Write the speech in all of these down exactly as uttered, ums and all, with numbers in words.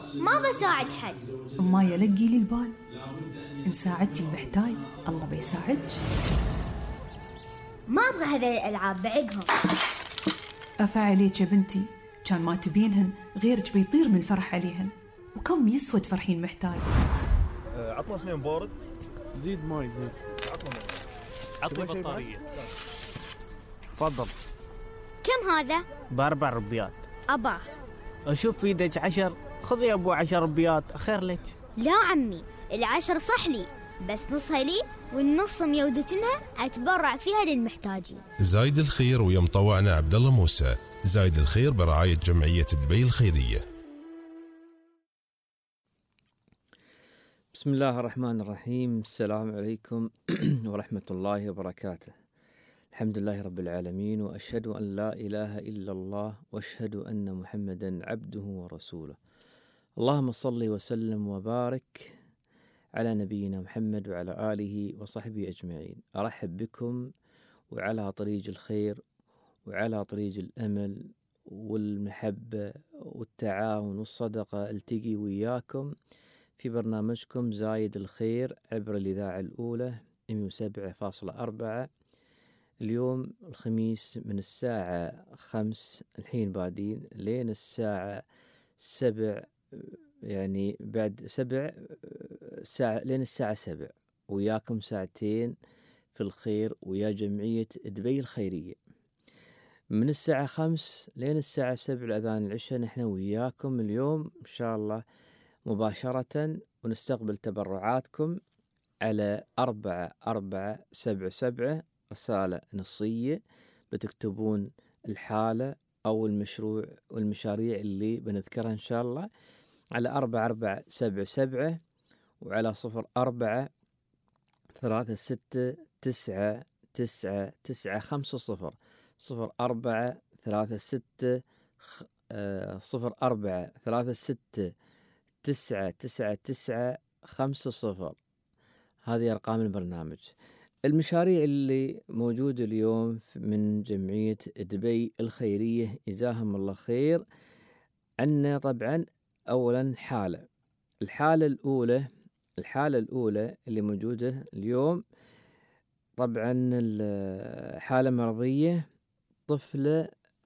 ما بساعد حد. ما يلقي لي البال، إن ساعدتي المحتاج الله بيساعدك. ما أبغى هذه الألعاب بعقهم. أفا عليك يا بنتي، كان ما تبينهن غيرك بيطير من الفرح عليهن. وكم يسود فرحين محتاج. أه عطنا اثنين بارد. زيد ماي زيد. عطنا ماي. عطني بطارية. تفضل. كم هذا؟ بأربع ربيات. أباه. أشوف في يدك عشر، خذي يا أبو عشر ربيات خير لك. لا عمي، العشر صح لي، بس نصها لي والنص ميودتنها أتبرع فيها للمحتاجين. زايد الخير ويا مطوعنا عبد الله موسى. زايد الخير برعاية جمعية دبي الخيرية. بسم الله الرحمن الرحيم. السلام عليكم ورحمة الله وبركاته. الحمد لله رب العالمين، وأشهد أن لا إله إلا الله، وأشهد أن محمدا عبده ورسوله. اللهم صل وسلم وبارك على نبينا محمد وعلى آله وصحبه أجمعين. أرحب بكم وعلى طريق الخير وعلى طريق الأمل والمحبة والتعاون والصدقة. التقي وياكم في برنامجكم زايد الخير عبر الإذاعة الأولى مئة وسبعة فاصلة أربعة. اليوم الخميس من الساعة خمس الحين بادين لين الساعة سبع، يعني بعد سبع ساعة لين الساعة سبع، وياكم ساعتين في الخير ويا جمعية دبي الخيرية. من الساعة خمس لين الساعة سبع الأذان العشاء نحن وياكم اليوم إن شاء الله مباشرة، ونستقبل تبرعاتكم على أربعة أربعة سبعة سبعة رسالة نصية بتكتبون الحالة أو المشروع والمشاريع اللي بنذكرها إن شاء الله على أربعة أربعة سبعة سبعة، وعلى صفر أربعة ثلاثة ستة تسعة تسعة تسعة خمسة صفر صفر أربعة ثلاثة ستة صفر أربعة ثلاثة ستة تسعة تسعة تسعة خمسة صفر. هذه أرقام البرنامج. المشاريع اللي موجودة اليوم من جمعية دبي الخيرية جزاهم الله خير. عندنا طبعا أولا حالة الحالة الأولى الحالة الأولى اللي موجودة اليوم طبعا حالة مرضية، طفلة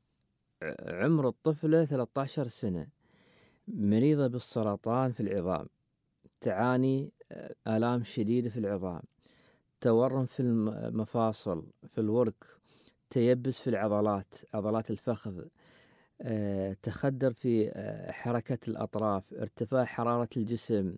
عمر الطفلة ثلاثة عشر سنة، مريضة بالسرطان في العظام، تعاني آلام شديدة في العظام، تورم في المفاصل في الورك، تيبس في العضلات عضلات الفخذ، أه، تخدر في أه، حركة الأطراف، ارتفاع حرارة الجسم،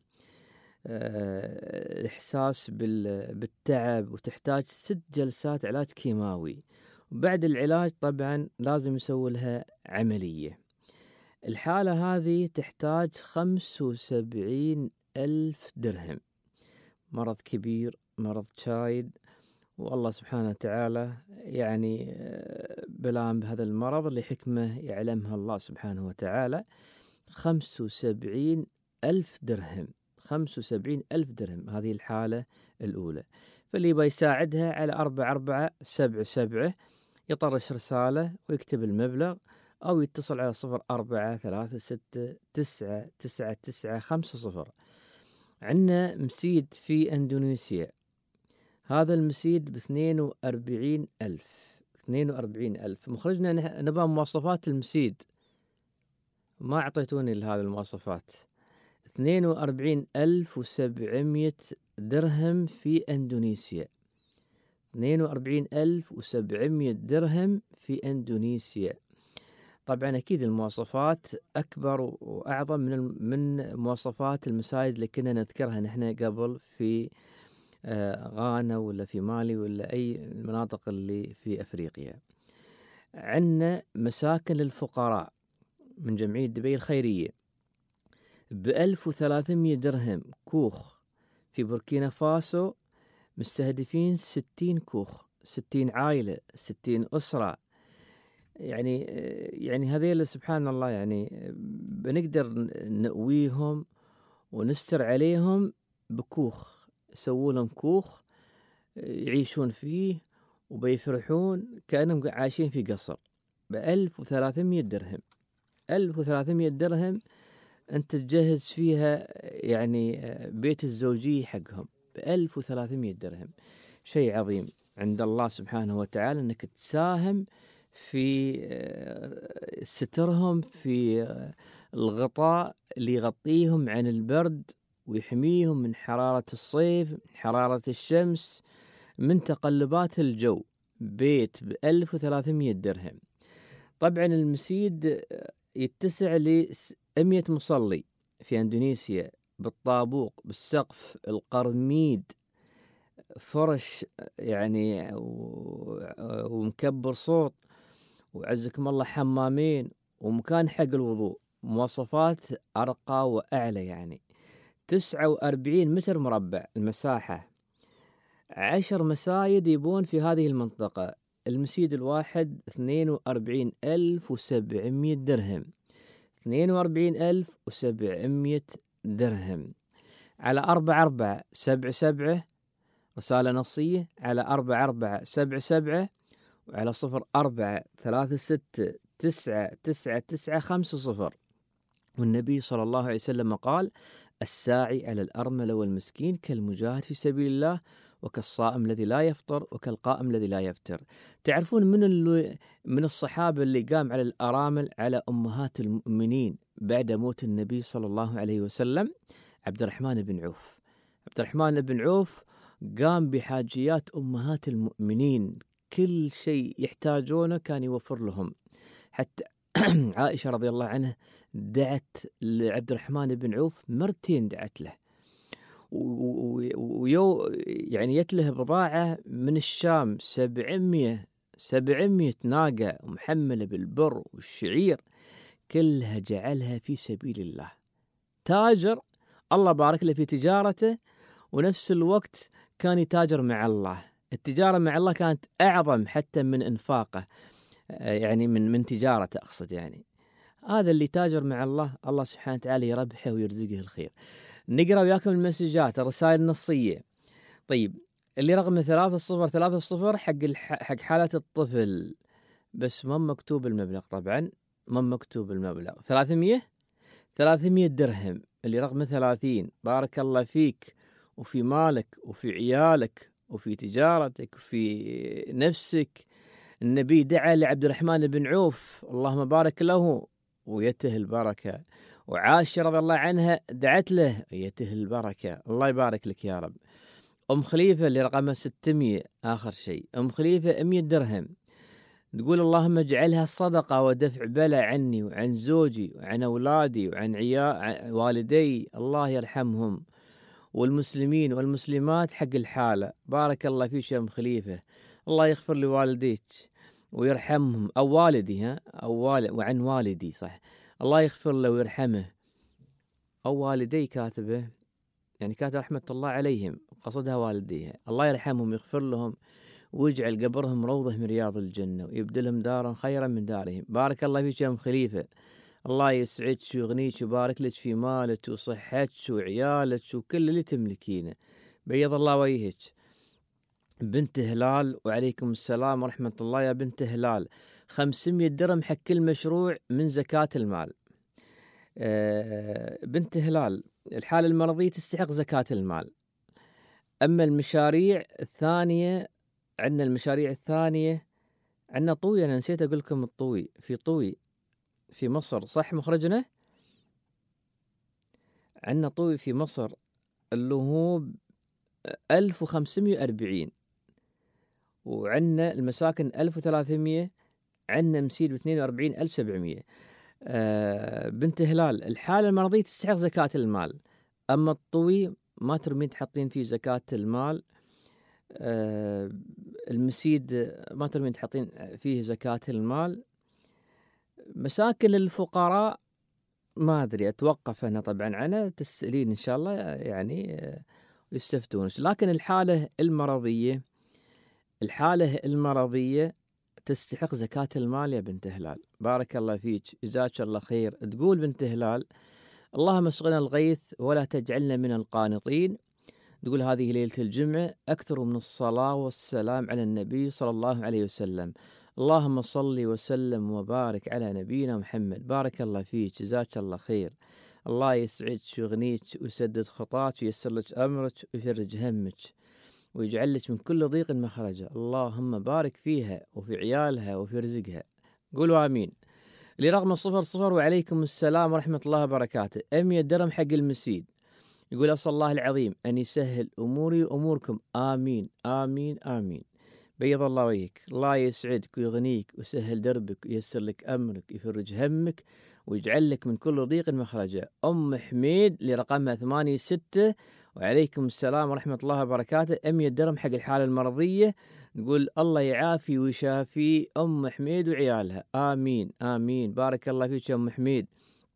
أه، إحساس بالتعب، وتحتاج ست جلسات علاج كيماوي. وبعد العلاج طبعا لازم يسوي لها عملية. الحالة هذه تحتاج خمس وسبعين ألف درهم. مرض كبير، مرض شايد، والله سبحانه وتعالى يعني بلام بهذا المرض لحكمة يعلمها الله سبحانه وتعالى. خمس وسبعين ألف درهم خمس وسبعين ألف درهم هذه الحالة الأولى. فاللي بيساعدها على أربعة أربعة سبعة سبعة يطرش رسالة ويكتب المبلغ، أو يتصل على صفر أربعة ثلاثة ستة تسعة تسعة تسعة خمسة صفر. عندنا مسيد في أندونيسيا، هذا المسيد باثنين وأربعين ألف اثنين وأربعين ألف. مخرجنا نبى مواصفات المسيد، ما أعطيتوني لهذه المواصفات. اثنين وأربعين ألف وسبعمية درهم في أندونيسيا اثنين وأربعين ألف وسبعمية درهم في أندونيسيا. طبعا أكيد المواصفات أكبر وأعظم من من مواصفات المساجد اللي كنا نذكرها نحن قبل في غانا ولا في مالي ولا أي المناطق اللي في أفريقيا. عندنا مساكن للفقراء من جمعية دبي الخيرية بألف وثلاثمية درهم كوخ في بوركينا فاسو، مستهدفين ستين كوخ، ستين عائلة، ستين أسرة. يعني يعني هذيل سبحان الله يعني بنقدر نقويهم ونستر عليهم بكوخ، يسووا لهم كوخ يعيشون فيه وبيفرحون كأنهم عايشين في قصر. بألف وثلاثمية درهم ألف وثلاثمية درهم أنت تجهز فيها يعني بيت الزوجية حقهم بألف وثلاثمية درهم. شيء عظيم عند الله سبحانه وتعالى أنك تساهم في سترهم، في الغطاء اللي يغطيهم عن البرد ويحميهم من حرارة الصيف، من حرارة الشمس، من تقلبات الجو. بيت بألف وثلاثمية درهم. طبعا المسيد يتسع لمئة مصلي في أندونيسيا، بالطابوق، بالسقف، القرميد، فرش يعني ومكبر صوت، وعزكم الله حمامين، ومكان حق الوضوء، مواصفات أرقى وأعلى. يعني تسعة وأربعين متر مربع المساحة، عشر مسايد يبون في هذه المنطقة. المسيد الواحد اثنين وأربعين ألف وسبعمية درهم، اثنين وأربعين ألف وسبعمية درهم. على أربعة أربعة سبعة سبعة رسالة نصية، على أربعة أربعة سبعة سبعة، وعلى صفر أربعة ثلاثة ستة تسعة تسعة تسعة خمسة صفر. والنبي صلى الله عليه وسلم قال: الساعي على الأرملة والمسكين كالمجاهد في سبيل الله، وكالصائم الذي لا يفطر، وكالقائم الذي لا يفتر. تعرفون من اللي من الصحابة اللي قام على الأرامل، على أمهات المؤمنين بعد موت النبي صلى الله عليه وسلم؟ عبد الرحمن بن عوف. عبد الرحمن بن عوف قام بحاجيات أمهات المؤمنين، كل شيء يحتاجونه كان يوفر لهم. حتى عائشة رضي الله عنها دعت لعبد الرحمن بن عوف مرتين، دعت له، ويو يعني يتله بضاعة من الشام سبعمية سبعمية ناقة محملة بالبر والشعير، كلها جعلها في سبيل الله. تاجر، الله بارك له في تجارته، ونفس الوقت كان يتاجر مع الله. التجارة مع الله كانت أعظم حتى من إنفاقه، يعني من من تجارته أقصد. يعني هذا اللي تاجر مع الله، الله سبحانه وتعالى يربحه ويرزقه الخير. نقرأ وياكم المسجات، الرسائل النصية. طيب، اللي رقم ثلاثة صفر ثلاثة صفر حق حق حالة الطفل، بس ما مكتوب المبلغ طبعا، ما مكتوب المبلغ. ثلاثمية ثلاثمية درهم. اللي رقم ثلاثين، بارك الله فيك وفي مالك وفي عيالك وفي تجارتك وفي نفسك. النبي دعا لعبد الرحمن بن عوف، اللهم بارك له ويته البركة. وعائشة رضي الله عنها دعت له ويته البركة. الله يبارك لك يا رب. أم خليفة اللي رقمها ستمية، آخر شيء، أم خليفة مية درهم، تقول: اللهم اجعلها صدقة ودفع بلا عني وعن زوجي وعن أولادي وعن عيال والدي، الله يرحمهم، والمسلمين والمسلمات حق الحالة. بارك الله فيك يا أم خليفة، الله يغفر لوالديك ويرحمهم، أو والدي، ها أو والد، وعن والدي، صح، الله يغفر له ويرحمه، أو والدي كاتبه، يعني كاتب رحمة الله عليهم، قصدها والديها، الله يرحمهم ويغفر لهم ويجعل قبرهم روضة من رياض الجنة ويبدلهم دارا خيرا من دارهم. بارك الله فيك يا أم خليفة، الله يسعدك ويغنيك ويبارك لك في مالك وصحتك وعيالك وكل اللي تملكينه، بيض الله وجهك. بنت هلال، وعليكم السلام ورحمة الله يا بنت هلال، خمسمية درهم حق كل مشروع من زكاة المال. أه بنت هلال، الحالة المرضية تستحق زكاة المال. أما المشاريع الثانية، عندنا المشاريع الثانية، عندنا طوي، أنا نسيت أقول لكم الطوي، في طوي في مصر، صح مخرجنا؟ عندنا طوي في مصر اللي هو ألف وخمسمية وأربعين، وعندنا المساكن ألف وثلاثمية، عندنا مسيد باثنين وأربعين ألف وسبعمية. آه بنت هلال، الحالة المرضية تستحق زكاة المال، أما الطوي ما ترمين تحطين فيه زكاة المال. آه المسيد ما ترمين تحطين فيه زكاة المال. مساكن الفقراء ما أدري، أتوقف أنا طبعا عنها، تسألين إن شاء الله يعني يستفتون. لكن الحالة المرضية، الحالة المرضية تستحق زكاة المال يا بنت هلال. بارك الله فيك، جزاك الله خير. تقول بنت هلال: اللهم اسقنا الغيث ولا تجعلنا من القانطين. تقول: هذه ليلة الجمعة أكثر من الصلاة والسلام على النبي صلى الله عليه وسلم، اللهم صل وسلم وبارك على نبينا محمد. بارك الله فيك، جزاك الله خير. الله يسعدك ويغنيك ويسدد خطاك وييسر لك أمرك ويفرج همك ويجعل لك من كل ضيق مخرجا. اللهم بارك فيها وفي عيالها وفي رزقها. قولوا آمين. اللي رقم صفر صفر وعليكم السلام ورحمة الله وبركاته. أمية درهم حق المسيد، يقول أسأل الله العظيم أن يسهل أموري وأموركم. آمين آمين آمين. بيض الله وجهك، الله يسعدك ويغنيك ويسهل دربك وييسر لك أمرك ويفرج همك ويجعل لك من كل ضيق مخرجا. أم حميد لرقمها ثمانية ستة وعليكم السلام ورحمة الله وبركاته. أمية درهم حق الحالة المرضية، نقول الله يعافي ويشافي أم حميد وعيالها. آمين آمين. بارك الله فيك يا أم حميد،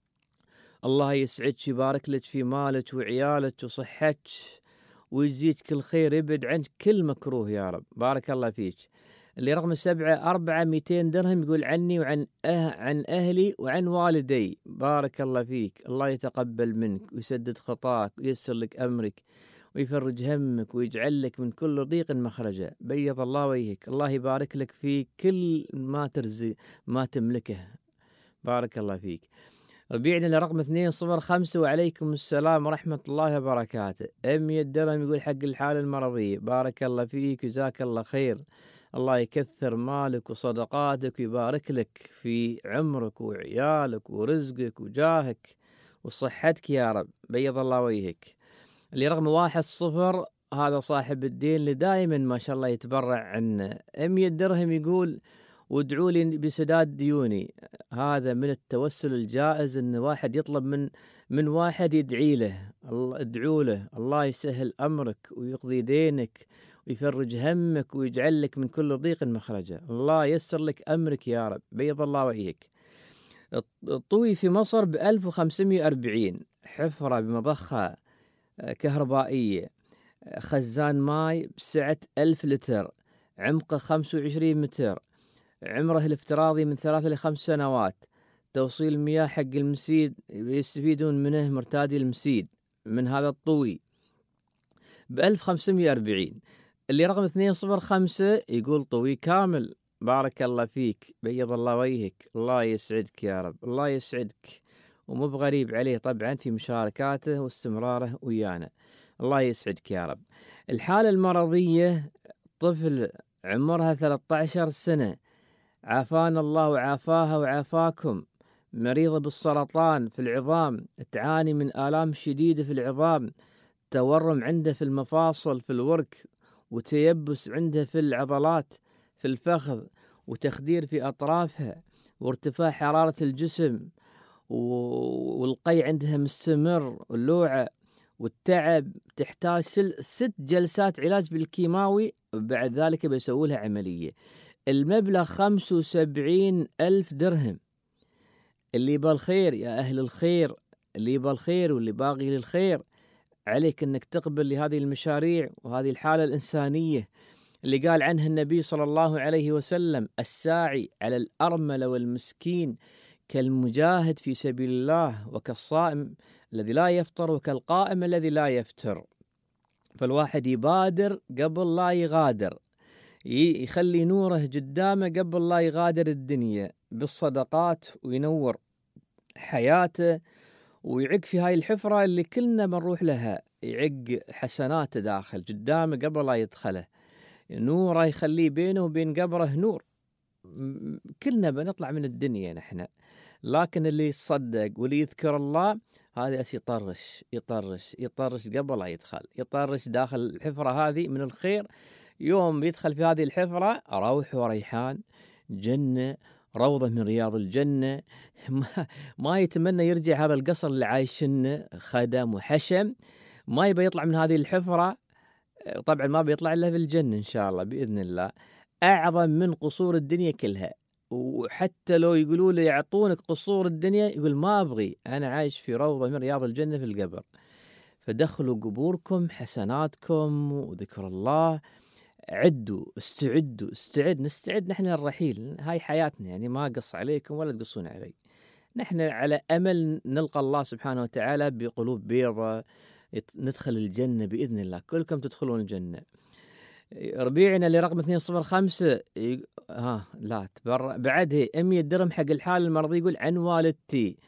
الله يسعدك ويبارك لك في مالك وعيالك وصحتك ويزيدك كل خير، يبعد عنك كل مكروه يا رب. بارك الله فيك. اللي رقم سبعة أربعة مئتين درهم، يقول عني وعن أه عن أهلي وعن والدي. بارك الله فيك، الله يتقبل منك ويسدد خطاك وييسر لك أمرك ويفرج همك ويجعل لك من كل ضيق مخرجا. بيض الله وجهك، الله يبارك لك في كل ما ترزق ما تملكه. بارك الله فيك. ربيعنا لرقم اثنين صفر خمسة وعليكم السلام ورحمة الله وبركاته. أمية درهم، يقول حق الحالة المرضية. بارك الله فيك وجزاك الله خير، الله يكثر مالك وصدقاتك ويبارك لك في عمرك وعيالك ورزقك وجاهك وصحتك يا رب. بيض الله وجهك. اللي رقم واحد صفر، هذا صاحب الدين اللي دائما ما شاء الله يتبرع عنا. أمية درهم، يقول وادعوا لي بسداد ديوني. هذا من التوسل الجائز، ان واحد يطلب من من واحد يدعي له. الله ادعوا له، الله يسهل امرك ويقضي دينك ويفرج همك ويجعل لك من كل ضيق مخرجا. الله يسر لك امرك يا رب. بيض الله وجهك. الطوي في مصر ب ألف وخمسمئة وأربعين، حفرة بمضخة كهربائية، خزان ماي بسعة ألف لتر، عمقه خمسة وعشرين متر، عمره الافتراضي من ثلاث إلى خمس سنوات، توصيل مياه حق المسيد يستفيدون منه مرتادي المسيد من هذا الطوي بألف خمسمئة وأربعين. اللي رقم اثنين صفر خمسة، يقول طوي كامل. بارك الله فيك، بيض الله وجهك، الله يسعدك يا رب، الله يسعدك ومو بغريب عليه طبعا في مشاركاته واستمراره ويانا. الله يسعدك يا رب. الحالة المرضية طفل عمرها ثلاثة عشر سنة، عافانا الله وعافاها وعافاكم، مريضة بالسرطان في العظام، تعاني من آلام شديدة في العظام، تورم عنده في المفاصل في الورك، وتيبس عنده في العضلات في الفخذ، وتخدير في أطرافها، وارتفاع حرارة الجسم، والقي عندها مستمر، واللوعة والتعب، تحتاج ست جلسات علاج بالكيماوي، وبعد ذلك بيسوي لها عملية. المبلغ خمسة وسبعين ألف درهم. اللي بالخير يا أهل الخير، اللي بالخير واللي باغي للخير، عليك أنك تقبل لهذه المشاريع وهذه الحالة الإنسانية اللي قال عنها النبي صلى الله عليه وسلم: الساعي على الأرملة والمسكين كالمجاهد في سبيل الله، وكالصائم الذي لا يفطر، وكالقائم الذي لا يفتر. فالواحد يبادر قبل لا يغادر، يخلي نوره قدامه قبل لا يغادر الدنيا بالصدقات، وينور حياته، ويعق في هاي الحفرة اللي كلنا بنروح لها، يعق حسناته داخل قدامه قبل لا يدخله، نوره يخليه بينه وبين قبره نور. كلنا بنطلع من الدنيا نحن، لكن اللي يتصدق واللي يذكر الله هذا يطرش يطرش يطرش قبل لا يدخل، يطرش داخل الحفرة هذه من الخير. يوم يدخل في هذه الحفرة روح وريحان، جنة، روضة من رياض الجنة، ما, ما يتمنى يرجع هذا القصر اللي عايشنه خدم وحشم، ما يبي يطلع من هذه الحفرة. طبعا ما بيطلع إلا في الجنة إن شاء الله بإذن الله، أعظم من قصور الدنيا كلها. وحتى لو يقولوا له يعطونك قصور الدنيا، يقول ما أبغي، أنا عايش في روضة من رياض الجنة في القبر. فدخلوا قبوركم حسناتكم وذكر الله، عدوا استعدوا استعد نستعد نحن للرحيل، هاي حياتنا يعني، ما قص عليكم ولا تقصون علي. نحن على أمل نلقى الله سبحانه وتعالى بقلوب بيضة، ندخل الجنة بإذن الله، كلكم تدخلون الجنة. ربيعنا اللي رقم اثنين صفر خمسة، ها لا تبرع بعد هي مئة درهم حق الحالة المرضية، يقول عن والدتي،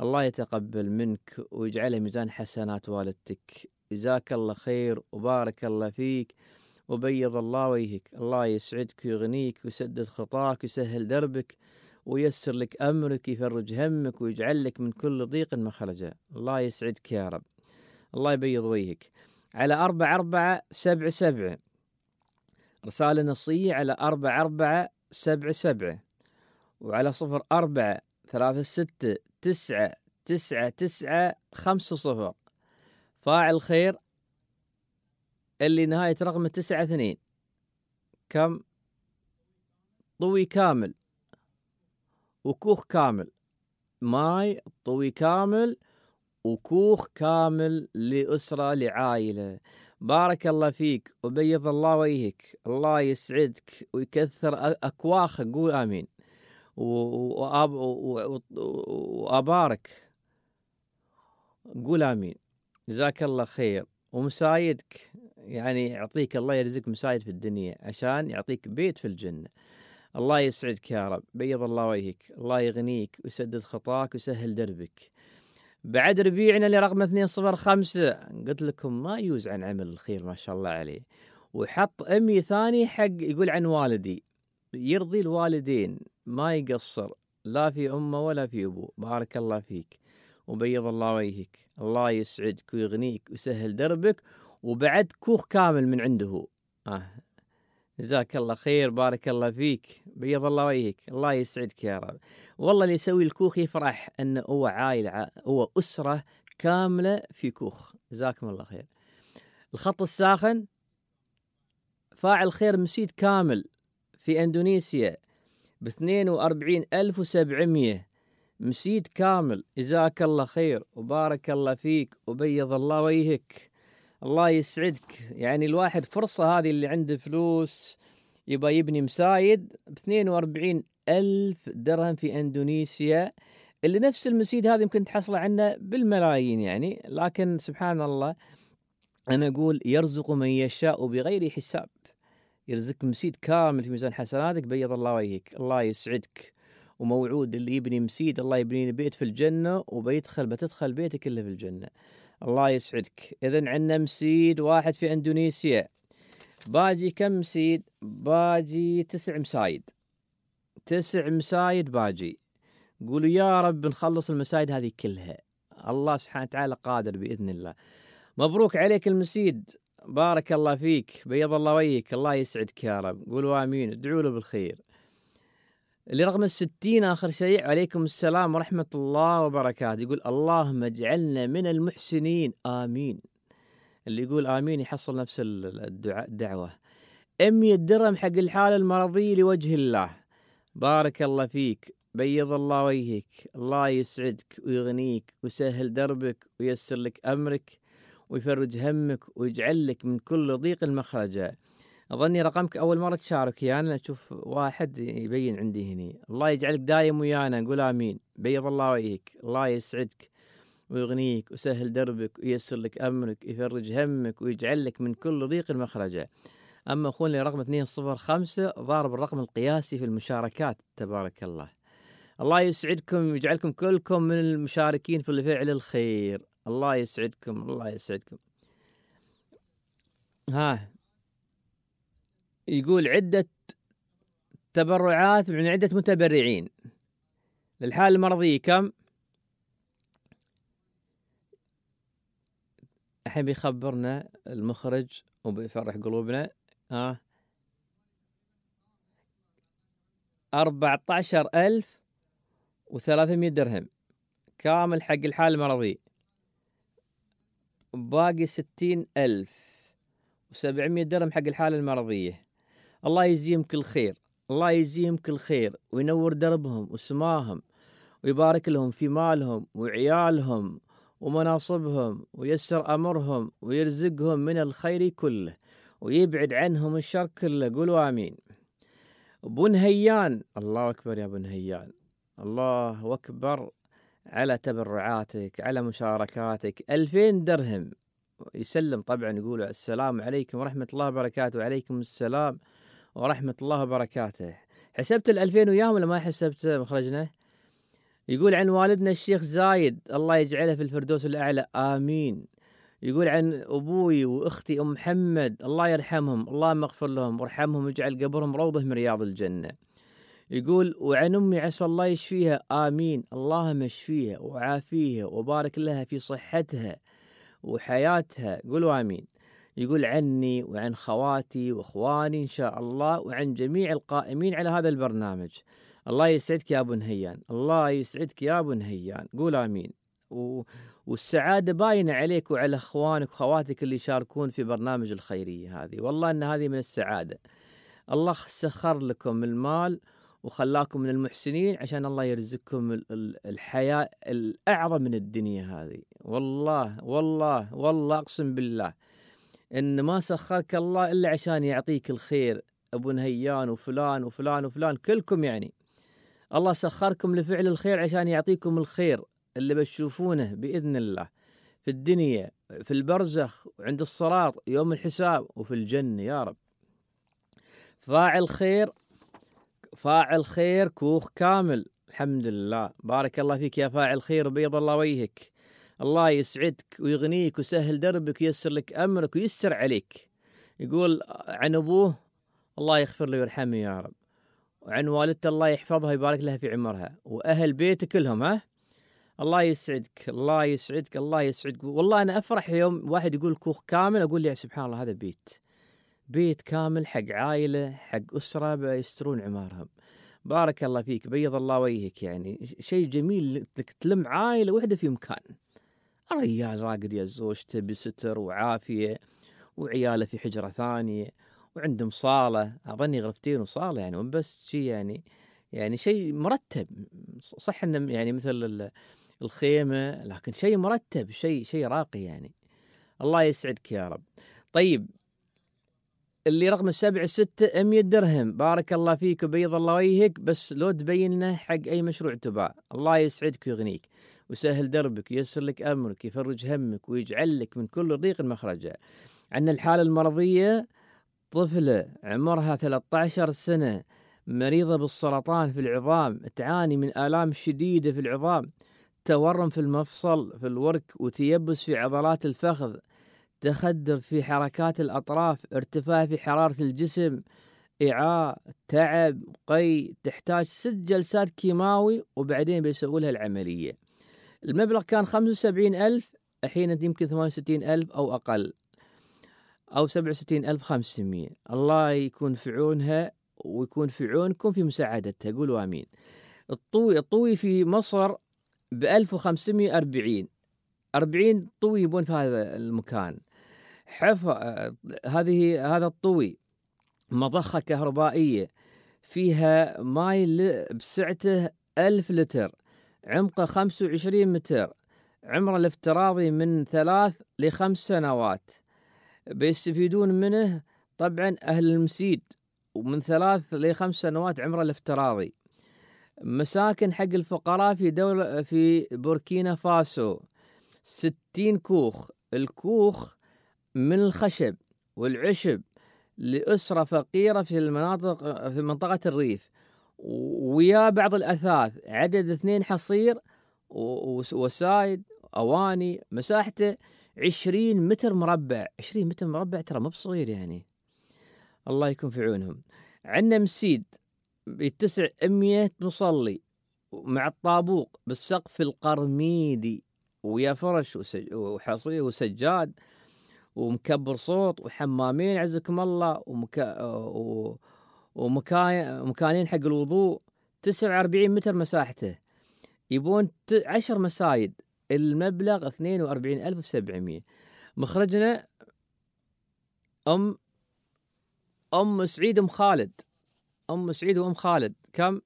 الله يتقبل منك ويجعله ميزان حسنات والدتك. جزاك الله خير وبارك الله فيك وبيض الله وجهك. الله يسعدك ويغنيك ويسدد خطاك ويسهل دربك وييسر لك أمرك، يفرج همك ويجعل لك من كل ضيق مخرجا. الله يسعدك يا رب. الله يبيض وجهك. على أربعة أربعة سبعة سبعة رسالة نصية على أربعة أربعة سبعة سبعة، وعلى صفر أربعة ثلاثة ستة تسعة تسعة تسعة خمسة صفر. فاعل خير اللي نهاية رقم تسعة اثنين. كم؟ طوي كامل وكوخ كامل. ماي طوي كامل وكوخ كامل لأسرة لعائلة. بارك الله فيك وبيض الله وجهك. الله يسعدك ويكثر أكواخك. قول آمين. وأبارك. قول آمين. جزاك الله خير. ومسايدك يعني يعطيك الله يرزقك مسايد في الدنيا عشان يعطيك بيت في الجنة. الله يسعدك يا رب. بيض الله وجهك. الله يغنيك ويسدد خطاك ويسهل دربك. بعد ربيعنا لرقم اثنين صفر خمسة قلت لكم ما يوز عن عمل الخير ما شاء الله عليه، وحط أمي ثاني حق يقول عن والدي. يرضي الوالدين ما يقصر لا في أمه ولا في أبوه. بارك الله فيك وبيض الله وجهك. الله يسعدك ويغنيك ويسهل دربك وبعد كوخ كامل من عنده. آه. جزاك الله خير. بارك الله فيك. بيض الله وجهك. الله يسعدك يا رب. والله اللي يسوي الكوخ يفرح أنه هو عائلة، هو أسرة كاملة في كوخ. جزاكم الله خير. الخط الساخن فاعل خير مسيد كامل في أندونيسيا باثنين وأربعين ألف وسبعمية. مسيد كامل. جزاك الله خير وبارك الله فيك وبيض الله وجهك. الله يسعدك. يعني الواحد فرصة هذه اللي عنده فلوس يبغى يبني مسايد باثنين وأربعين ألف درهم في أندونيسيا، اللي نفس المسيد هذه يمكن تحصل عنه بالملايين يعني، لكن سبحان الله أنا أقول يرزق من يشاء بغير حساب. يرزق مسيد كامل في ميزان حسناتك. بيض الله وجهك. الله يسعدك. وموعود اللي يبني مسيد الله يبني بيت في الجنة وبيدخل بتدخل بيتك إلا في الجنة. الله يسعدك. إذن عندنا مسيد واحد في أندونيسيا. باجي كم مسيد؟ باجي تسع مسايد. تسع مسايد باجي. قولوا يا رب نخلص المسايد هذه كلها. الله سبحانه وتعالى قادر بإذن الله. مبروك عليك المسيد. بارك الله فيك. بيض الله وجهك. الله يسعدك يا رب. قولوا آمين. ادعوا له بالخير. اللي رقم الستين آخر شيء. عليكم السلام ورحمة الله وبركاته. يقول اللهم اجعلنا من المحسنين. آمين. اللي يقول آمين يحصل نفس الدعاء الدعوة. أمية درهم حق الحالة المرضية لوجه الله. بارك الله فيك. بيض الله وجهك. الله يسعدك ويغنيك ويسهل دربك وييسر لك أمرك ويفرج همك ويجعل لك من كل ضيق مخرجا. أظني رقمك أول مرة تشارك يعني. أنا أشوف واحد يبين عندي هنا. الله يجعلك دايم ويانا. نقول آمين. بيض الله وجهك. الله يسعدك ويغنيك ويسهل دربك وييسر لك أمرك ويفرج همك ويجعل لك من كل ضيق مخرجا. أما أخونا رقم اثنين صفر خمسة ضارب الرقم القياسي في المشاركات. تبارك الله. الله يسعدكم ويجعلكم كلكم من المشاركين في فعل الخير. الله يسعدكم. الله يسعدكم. ها يقول عدة تبرعات من عدة متبرعين للحالة المرضية. كم؟ الحين بيخبرنا المخرج وبيفرح قلوبنا. ها أربعة عشر ألف وثلاثمية درهم كامل حق الحالة المرضية. باقي ستين ألف وسبعمية درهم حق الحالة المرضية. الله يجزيهم كل خير. الله يجزيهم كل خير وينور دربهم وسماهم ويبارك لهم في مالهم وعيالهم ومناصبهم ويسر أمرهم ويرزقهم من الخير كله ويبعد عنهم الشر كله. قولوا آمين. بن هيان. الله أكبر يا بن هيان. الله أكبر على تبرعاتك على مشاركاتك. ألفين درهم. يسلم طبعا. يقول السلام عليكم ورحمة الله وبركاته. وعليكم السلام ورحمة الله وبركاته. حسبت الألفين وياه ولا ما حسبت مخرجنا؟ يقول عن والدنا الشيخ زايد الله يجعله في الفردوس الأعلى آمين. يقول عن أبوي وأختي أم محمد الله يرحمهم، اللهم اغفر لهم وارحمهم واجعل قبرهم روضة من رياض الجنة. يقول وعن أمي عسى الله يشفيها آمين، اللهم اشفيها وعافيها وبارك لها في صحتها وحياتها، قولوا آمين. يقول عني وعن خواتي وإخواني إن شاء الله وعن جميع القائمين على هذا البرنامج. الله يسعدك يا أبو نهيان، الله يسعدك يا أبو نهيان، قول آمين. و... والسعادة باينة عليك وعلى إخوانك وخواتك اللي يشاركون في برنامج الخيرية هذه، والله أن هذه من السعادة. الله سخر لكم المال وخلاكم من المحسنين عشان الله يرزقكم الحياة الأعظم من الدنيا هذه. والله والله والله أقسم بالله إن ما سخرك الله إلا عشان يعطيك الخير. أبو نهيان وفلان وفلان وفلان كلكم يعني الله سخركم لفعل الخير عشان يعطيكم الخير اللي بتشوفونه بإذن الله في الدنيا، في البرزخ، وعند الصراط يوم الحساب، وفي الجنة يا رب. فاعل خير فاعل خير كوخ كامل، الحمد لله. بارك الله فيك يا فاعل خير، بيض الله وجهك، الله يسعدك ويغنيك ويسهل دربك وييسر لك أمرك ويسر عليك. يقول عن أبوه الله يغفر له ويرحمه يا رب، وعن والدته الله يحفظها ويبارك لها في عمرها، وأهل بيته كلهم ها الله يسعدك الله يسعدك الله يسعدك. والله أنا أفرح يوم واحد يقول كوخ كامل، أقول لي سبحان الله هذا بيت بيت كامل حق عائلة حق أسرة بيسترون عمارهم. بارك الله فيك، بيض الله وجهك. يعني شيء جميل انك تلم عائلة واحدة في مكان، الرجال راقد يا زوجته بستر وعافية وعياله في حجرة ثانية وعندهم صالة، أظني غرفتين وصالة يعني بس شيء يعني يعني شيء مرتب. صح إنه يعني مثل الخيمة لكن شيء مرتب، شيء شيء راقي يعني. الله يسعدك يا رب. طيب اللي رقم سبعة ستة مية درهم، بارك الله فيك وبيض الله وجهك، بس لو تبين لنا حق أي مشروع تباع. الله يسعدك ويغنيك ويسهل دربك وييسر لك أمرك يفرج همك ويجعل لك من كل ضيق مخرجا. عندنا الحالة المرضية طفلة عمرها ثلاثة عشر سنة مريضة بالسرطان في العظام، تعاني من آلام شديدة في العظام، تورم في المفصل في الورك وتيبس في عضلات الفخذ، تخدر في حركات الأطراف، ارتفاع في حرارة الجسم، إعاء، تعب، قي، تحتاج ست جلسات كيماوي وبعدين بيسووا لها العملية. المبلغ كان خمسة وسبعين ألف، الحين يمكن ثمانية وستين ألف أو أقل أو سبعة وستين ألف خمسمية. الله يكون في عونها ويكون في عونكم في مساعدتها، قولوا آمين. الطوي الطوي في مصر بألف وخمسمية أربعين أربعين طوي يبون في هذا المكان. حف هذه هذا الطوي مضخة كهربائية فيها ماي بسعته ألف لتر، عمقه خمسة وعشرين متر، عمره الافتراضي من ثلاث لخمس سنوات. بيستفيدون منه طبعا أهل المسيد، ومن ثلاث لخمس سنوات عمره الافتراضي. مساكن حق الفقراء في دولة في بوركينا فاسو، ستين كوخ. الكوخ من الخشب والعشب لأسرة فقيرة في المناطق في منطقة الريف، ويا بعض الأثاث، عدد اثنين حصير وسايد أواني، مساحته عشرين متر مربع. عشرين متر مربع ترى مو بصغير يعني. الله يكون في عونهم. عندنا مسيد يتسع مية مصلي مع الطابوق بالسقف القرميدي، ويا فرش وحصير وسجاد ومكبر صوت وحمامين عزكم الله، ومكا و... ومكان مكانين حق الوضوء. تسعة وأربعين متر مساحته، يبون عشر مسايد. المبلغ اثنين وأربعين ألف وسبعمية. مخرجنا أم أم سعيد أم خالد أم سعيد وأم خالد كم؟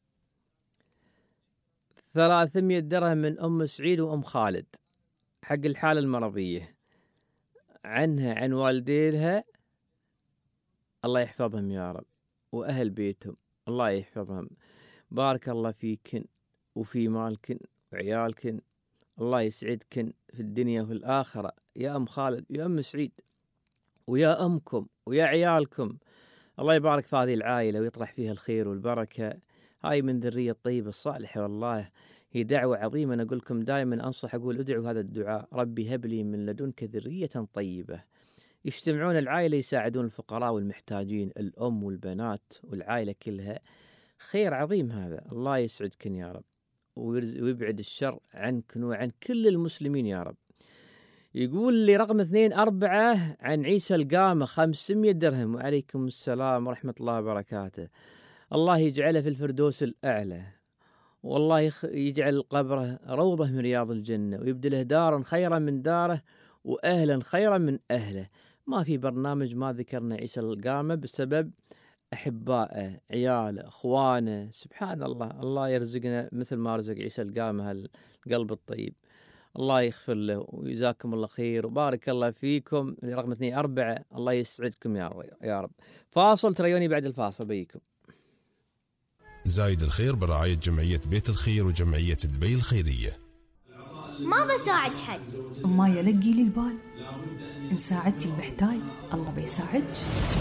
ثلاثمية درهم من أم سعيد وأم خالد حق الحالة المرضية. عنها عن والديها الله يحفظهم يا رب، وأهل بيتهم الله يحفظهم. بارك الله فيكن وفي مالكن وعيالكن، الله يسعدكن في الدنيا وفي الآخرة يا أم خالد يا أم سعيد ويا أمكم ويا عيالكم. الله يبارك في هذه العائلة ويطرح فيها الخير والبركة. هاي من ذرية طيبة الصالحة، والله هي دعوة عظيمة. أنا أقول لكم دائما أنصح أقول ادعوا هذا الدعاء: ربي هب لي من لدنك ذرية طيبة. يجتمعون العائلة يساعدون الفقراء والمحتاجين، الأم والبنات والعائلة كلها. خير عظيم هذا. الله يسعدكن يا رب ويبعد الشر عنكن وعن كل المسلمين يا رب. يقول لي رقم اثنين أربعة عن عيسى القامة خمسمية درهم. وعليكم السلام ورحمة الله وبركاته. الله يجعله في الفردوس الأعلى، والله يجعل قبره روضة من رياض الجنة، ويبدله دارا خيرا من داره وأهلا خيرا من أهله. ما في برنامج ما ذكرنا عيسى القامة بسبب أحبائه، عياله، أخوانه. سبحان الله، الله يرزقنا مثل ما رزق عيسى القامة هالقلب الطيب. الله يغفر له ويجزاكم الله خير وبارك الله فيكم. رقم اثنين أربعة، الله يسعدكم يا رب. فاصل، تريوني بعد الفاصل بيكم. زايد الخير برعاية جمعية بيت الخير وجمعية دبي الخيرية. ما بساعد حد، ما يلقي لي البال. إن ساعدتي المحتاج الله بيساعدك.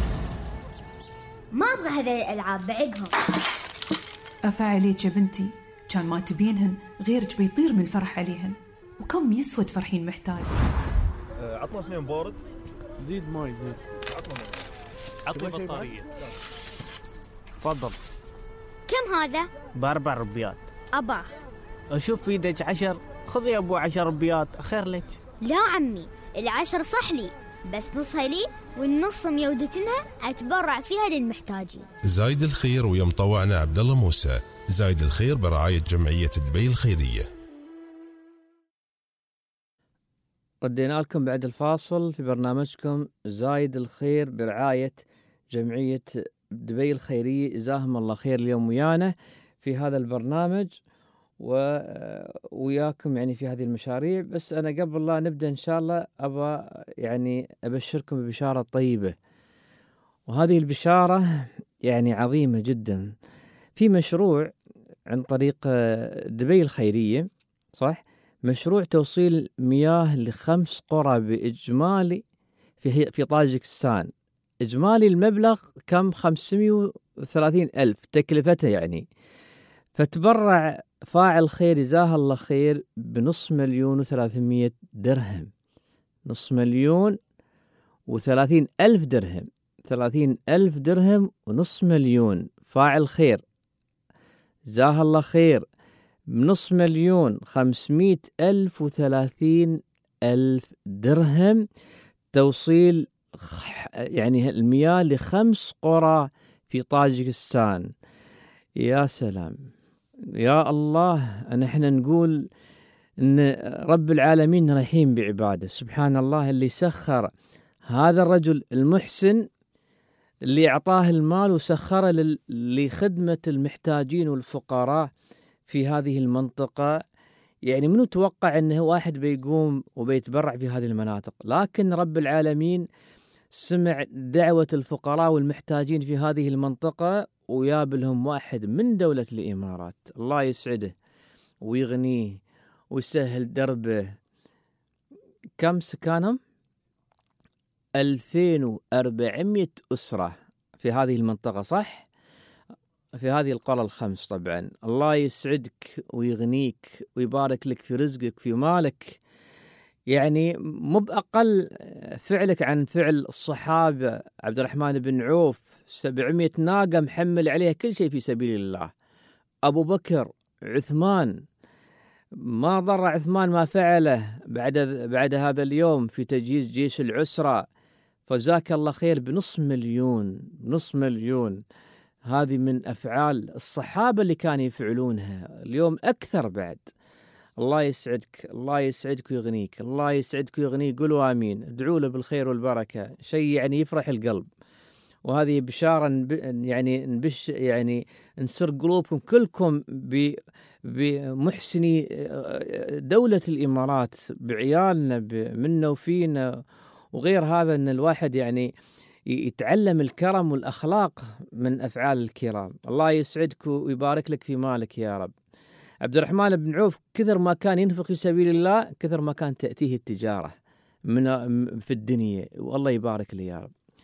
ما أبغى هذه الألعاب بعقهم. أفعليك يا بنتي، كان ما تبينهن غيرك بيطير من الفرح عليهن. وكم يسوى تفرحين محتاج. أه عطنا اثنين بارد. زيد ماي زيد. عطنا ماي. عطني بطارية. تفضل. كم هذا؟ بأربع ربيات. أباه. أشوف في يدك عشر، خذ يا أبو عشر ربيات أخير لك. لا عمي، العشر صح لي بس نصها لي والنص ميودتنها أتبرع فيها للمحتاجين. زايد الخير ويا مطوعنا عبد الله موسى. زايد الخير برعاية جمعية دبي الخيرية. ردينا لكم بعد الفاصل في برنامجكم زايد الخير برعاية جمعية دبي الخيرية. جزاهم الله خير اليوم ويانا في هذا البرنامج وياكم يعني في هذه المشاريع. بس أنا قبل لا نبدأ إن شاء الله أبا يعني أبشركم ببشارة طيبة، وهذه البشارة يعني عظيمة جدا. في مشروع عن طريق دبي الخيرية، صح؟ مشروع توصيل مياه لخمس قرى بإجمالي في في طاجكستان. إجمالي المبلغ كم؟ خمسمية وثلاثين ألف تكلفته يعني. فتبرع فاعل خير جزاه الله خير بنص مليون وثلاثمية درهم. نص مليون وثلاثين ألف درهم. ثلاثين ألف درهم ونص مليون. فاعل خير جزاه الله خير بنص مليون خمسمية ألف وثلاثين ألف درهم توصيل يعني المياه لخمس قرى في طاجكستان. يا سلام يا الله. نحن نقول إن رب العالمين رحيم بعباده. سبحان الله اللي سخر هذا الرجل المحسن اللي أعطاه المال وسخره لخدمة المحتاجين والفقراء في هذه المنطقة. يعني منو توقع أنه واحد بيقوم وبيتبرع في هذه المناطق؟ لكن رب العالمين سمع دعوة الفقراء والمحتاجين في هذه المنطقة وياب لهم واحد من دولة الإمارات. الله يسعده ويغنيه ويسهل دربه. كم سكانهم؟ ألفين وأربعمية أسرة في هذه المنطقة، صح؟ في هذه القرى الخمس طبعا. الله يسعدك ويغنيك ويبارك لك في رزقك في مالك. يعني مو بأقل فعلك عن فعل الصحابة. عبد الرحمن بن عوف سبعمية ناقة محمل عليها كل شيء في سبيل الله. أبو بكر، عثمان، ما ضر عثمان ما فعله بعد بعد هذا اليوم في تجهيز جيش العسرة. فجزاك الله خير بنص مليون. نص مليون هذه من أفعال الصحابة اللي كانوا يفعلونها. اليوم أكثر بعد. الله يسعدك، الله يسعدك ويغنيك، الله يسعدك ويغنيك. قولوا آمين، ادعوا له بالخير والبركة. شيء يعني يفرح القلب. وهذه بشارة يعني نبش يعني نسر قلوبكم كلكم بمحسني دولة الإمارات بعيالنا منا وفينا. وغير هذا أن الواحد يعني يتعلم الكرم والأخلاق من أفعال الكرام. الله يسعدك ويبارك لك في مالك يا رب. عبد الرحمن بن عوف كثر ما كان ينفق في سبيل الله كثر ما كان تأتيه التجارة من في الدنيا، والله يبارك لي يا رب.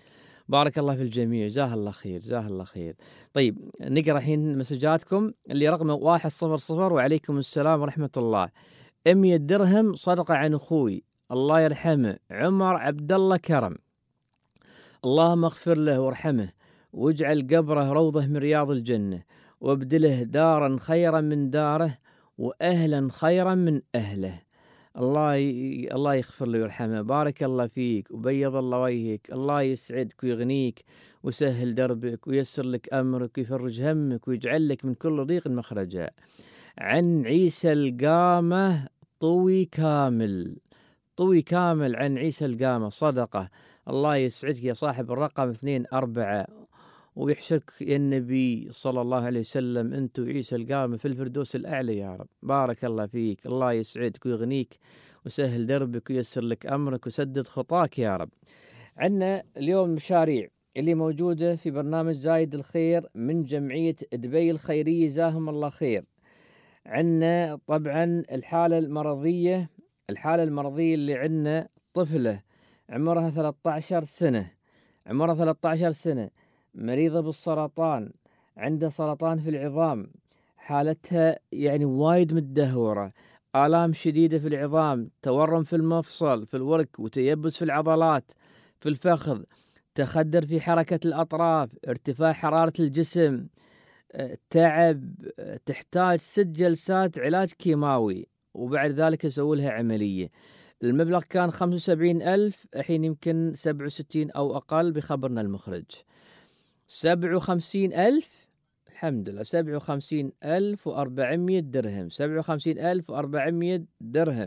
بارك الله في الجميع، جزاه الله خير جزاه الله خير. طيب نقرأ الحين مسجاتكم اللي رقمه واحد صفر صفر. وعليكم السلام ورحمة الله. مية درهم صدقة عن أخوي الله يرحمه عمر عبد الله كرم، اللهم اغفر له وارحمه واجعل قبره روضة من رياض الجنة، وابدله دارا خيرا من داره وأهلا خيرا من أهله. الله ي... الله يغفر له ويرحمه. بارك الله فيك وبيض الله وجهك. الله يسعدك ويغنيك ويسهل دربك وييسر لك أمرك ويفرج همك ويجعل لك من كل ضيق مخرجا. عن عيسى القامة طوي كامل، طوي كامل عن عيسى القامة صدقة. الله يسعدك يا صاحب الرقم اثنين أربعة، ويحشرك يا النبي صلى الله عليه وسلم أنت وعيسى القامة في الفردوس الأعلى يا رب. بارك الله فيك. الله يسعدك ويغنيك وسهل دربك ويسر لك أمرك وسدد خطاك يا رب. عندنا اليوم مشاريع اللي موجودة في برنامج زايد الخير من جمعية دبي الخيرية جزاهم الله خير. عندنا طبعا الحالة المرضية، الحالة المرضية اللي عندنا طفلة عمرها ثلاثة عشر سنة، عمرها ثلاثة عشر سنة، مريضة بالسرطان، عندها سرطان في العظام، حالتها يعني وايد متدهورة، آلام شديدة في العظام، تورم في المفصل في الورك، وتيبس في العضلات في الفخذ، تخدر في حركة الأطراف، ارتفاع حرارة الجسم، تعب، تحتاج ست جلسات علاج كيماوي وبعد ذلك يسوي لها عملية. المبلغ كان خمسة وسبعين ألف، الحين يمكن سبعة وستين أو أقل بخبرنا المخرج. سبعة وخمسين ألف الحمد لله، سبعة وخمسين ألف وأربعمية درهم، سبعة وخمسين ألف وأربعمية درهم.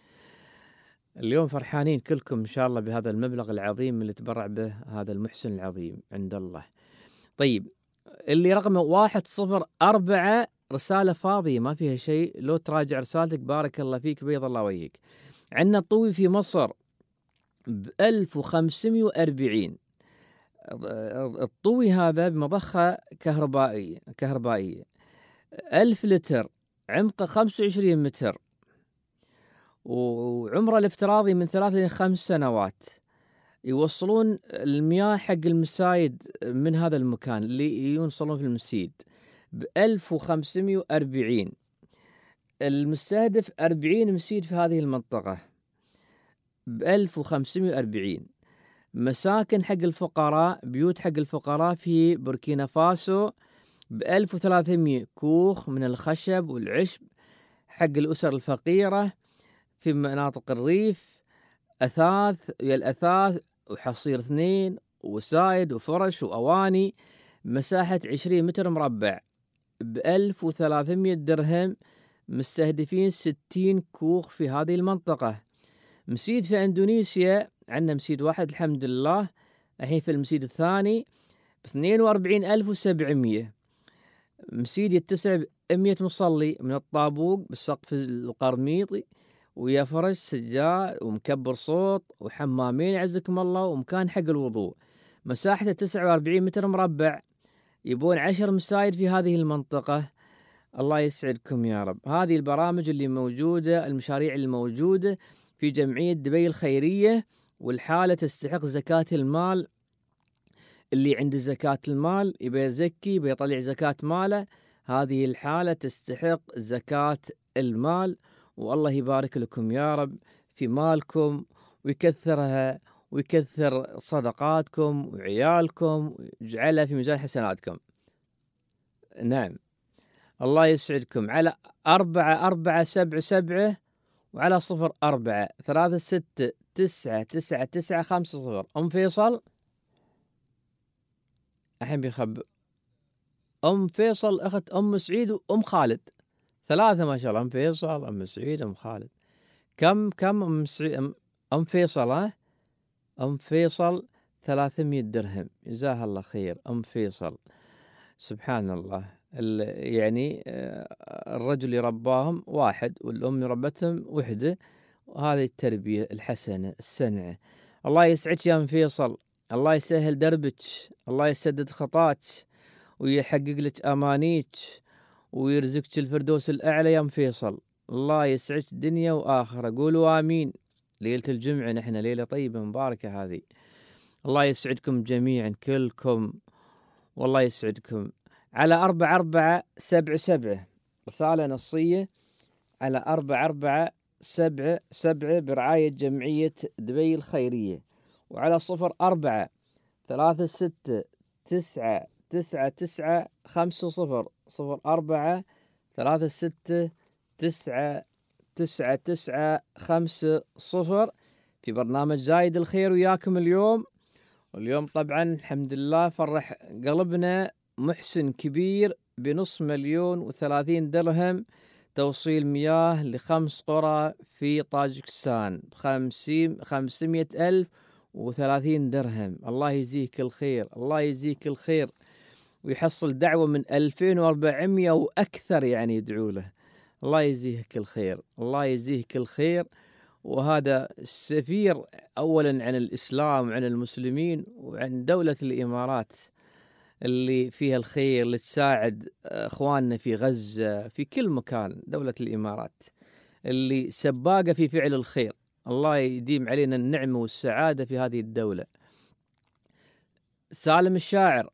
اليوم فرحانين كلكم إن شاء الله بهذا المبلغ العظيم اللي تبرع به هذا المحسن العظيم عند الله. طيب اللي رقمه واحد صفر أربعة رسالة فاضية ما فيها شيء، لو تراجع رسالتك بارك الله فيك بيض الله وجهك. عندنا طوي في مصر بألف وخمسمية وأربعين. الطوي هذا بمضخة كهربائية كهربائية ألف لتر، عمقه خمسة وعشرين متر، وعمره الافتراضي من ثلاث إلى خمس سنوات. يوصلون المياه حق المسايد من هذا المكان اللي يوصلون في المسيد بألف وخمسمية وأربعين. المستهدف أربعين مسيد في هذه المنطقة بألف وخمسمية وأربعين. مساكن حق الفقراء، بيوت حق الفقراء في بوركينا فاسو بألف وثلاثمية كوخ من الخشب والعشب حق الأسر الفقيرة في مناطق الريف، أثاث يا الأثاث وحصير اثنين وسايد وفرش وأواني، مساحة عشرين متر مربع بألف وثلاثمية درهم. مستهدفين ستين كوخ في هذه المنطقة. مسيد في أندونيسيا عندنا مسيد واحد الحمد لله، الحين في المسيد الثاني باثنين وأربعين ألف وسبعمية. مسيد يتسع بمية مصلي من الطابوق بالسقف القرميطي، ويا فرش سجاد ومكبر صوت وحمامين عزكم الله ومكان حق الوضوء. مساحته تسعة وأربعين متر مربع. يبون عشر مسايد في هذه المنطقة. الله يسعدكم يا رب. هذه البرامج اللي موجودة، المشاريع الموجودة في جمعية دبي الخيرية، والحالة تستحق زكاة المال. اللي عنده زكاة المال يبي يزكي بيطلع زكاة ماله، هذه الحالة تستحق زكاة المال. والله يبارك لكم يا رب في مالكم ويكثرها ويكثر صدقاتكم وعيالكم ويجعلها في ميزان حسناتكم. نعم الله يسعدكم. على أربعة أربعة سبعة سبعة وعلى صفر أربعة ثلاثة ستة تسعة تسعة تسعة خمسة صفر. أم فيصل الحين بيخبر. أم فيصل أخت أم سعيد وأم خالد، ثلاثة ما شاء الله. أم فيصل أم سعيد أم خالد. كم كم أم سعيد أم فيصل ها أم فيصل ثلاثمية درهم جزاها الله خير. أم فيصل سبحان الله، يعني الرجل اللي رباهم واحد والأم اللي ربتهم وحدة، وهذه التربية الحسنة السنعة. الله يسعدك يا أم فيصل، الله يسهل دربك، الله يسدد خطاك ويحقق لك أمانيك ويرزقك الفردوس الأعلى يا أم فيصل. الله يسعدك دنيا وآخرة. قولوا آمين. ليلة الجمعة نحن ليلة طيبة مباركة هذه. الله يسعدكم جميعا كلكم، والله يسعدكم. على أربعة أربعة سبعة سبعة رسالة نصية على أربعة أربعة سبعة سبعة برعاية جمعية دبي الخيرية، وعلى صفر أربعة ثلاثة ستة تسعة تسعة تسعة خمسة صفر صفر أربعة ثلاثة ستة تسعة تسعة تسعة خمسة صفر في برنامج زايد الخير وياكم اليوم. واليوم طبعا الحمد لله فرح قلبنا محسن كبير بنص مليون وثلاثين درهم توصيل مياه لخمس قرى في طاجكستان بخمسين خمسمية ألف وثلاثين درهم. الله يجزيك الخير، الله يجزيك الخير، ويحصل دعوة من ألفين وأربعمية وأكثر يعني يدعو له. الله يجزيك الخير، الله يجزيك الخير. وهذا السفير أولا عن الإسلام وعن المسلمين وعن دولة الإمارات اللي فيها الخير، اللي تساعد أخواننا في غزة في كل مكان. دولة الإمارات اللي سباقة في فعل الخير، الله يديم علينا النعمة والسعادة في هذه الدولة. سالم الشاعر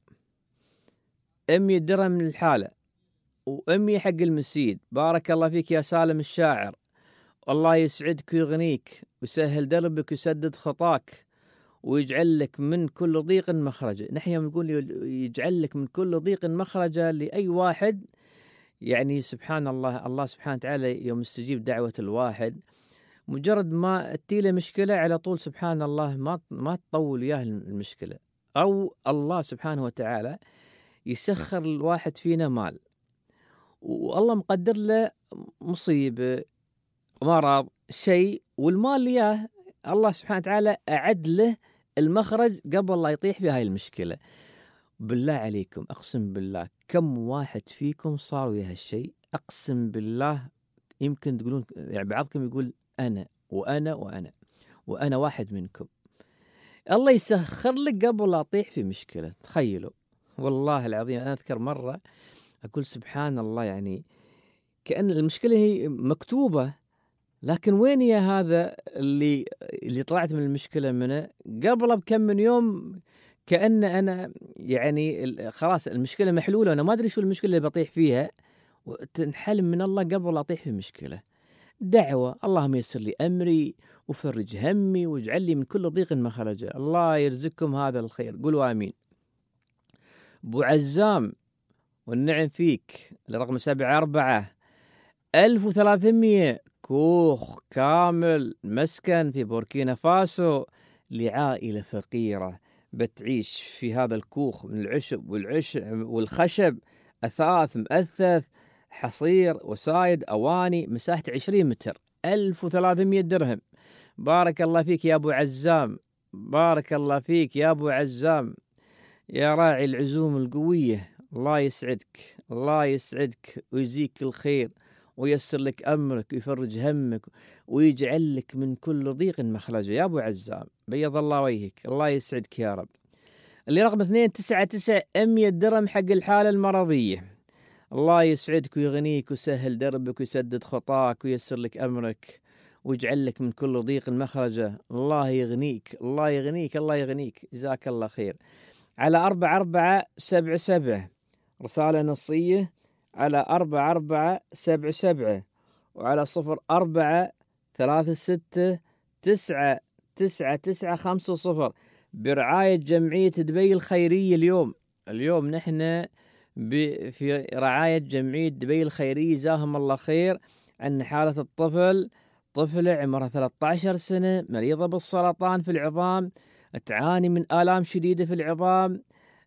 أمية درهم من الحالة وأمية حق المسيد. بارك الله فيك يا سالم الشاعر، الله يسعدك ويغنيك ويسهل دربك ويسدد خطاك ويجعل لك من كل ضيق مخرجا. نحن نقول يجعل لك من كل ضيق مخرجا لأي واحد. يعني سبحان الله، الله سبحانه وتعالى يوم يستجيب دعوة الواحد مجرد ما تيله مشكلة على طول سبحان الله ما ما تطول وياه المشكلة، أو الله سبحانه وتعالى يسخر الواحد فينا مال والله مقدر له مصيبة مرض شيء، والمال لياه الله سبحانه وتعالى أعد له المخرج قبل لا يطيح في هاي المشكلة. بالله عليكم أقسم بالله كم واحد فيكم صار ويا هالشيء؟ أقسم بالله يمكن تقولون يعني بعضكم يقول أنا وأنا وأنا وأنا واحد منكم. الله يسخر لك قبل لا أطيح في مشكلة. تخيلوا والله العظيم أنا أذكر مرة أقول سبحان الله، يعني كأن المشكلة هي مكتوبة، لكن وين يا هذا اللي اللي طلعت من المشكلة منه قبل بكم من يوم كأن أنا يعني خلاص المشكلة محلولة، أنا ما أدري شو المشكلة اللي بطيح فيها وتنحل من الله قبل لا أطيح في مشكلة. دعوة اللهم يسر لي أمري وفرج همي واجعل لي من كل ضيق مخرجا. الله يرزقكم هذا الخير، قولوا آمين. أبو عزام والنعم فيك لرقم سبعة أربعة ألف وثلاثمية كوخ كامل مسكن في بوركينا فاسو لعائلة فقيرة بتعيش في هذا الكوخ من العشب والعشب والخشب، أثاث مؤثث حصير وسايد أواني، مساحة عشرين متر، ألف وثلاثمية درهم. بارك الله فيك يا أبو عزام، بارك الله فيك يا أبو عزام يا راعي العزوم القوية. الله يسعدك، الله يسعدك ويجزيك الخير ويسر لك أمرك ويفرج همك ويجعل لك من كل ضيق مخرجا يا أبو عزام، بيض الله وجهك، الله يسعدك يا رب. اللي رقم اثنين تسعة تسعة أمية درهم حق الحالة المرضية. الله يسعدك ويغنيك ويسهل دربك ويسدد خطاك ويسر لك أمرك ويجعل لك من كل ضيق مخرجا. الله يغنيك، الله يغنيك، الله يغنيك، جزاك الله خير. على أربعة أربعة سبعة سبعة رسالة نصية على أربعة أربعة سبعة سبعة وعلى صفر أربعة ثلاثة ستة تسعة تسعة تسعة خمسة صفر برعاية جمعية دبي الخيرية. اليوم اليوم نحن في رعاية جمعية دبي الخيرية جزاهم الله خير عن حالة الطفل، طفلة عمرها ثلاثة عشر سنة مريضة بالسرطان في العظام، تعاني من آلام شديدة في العظام،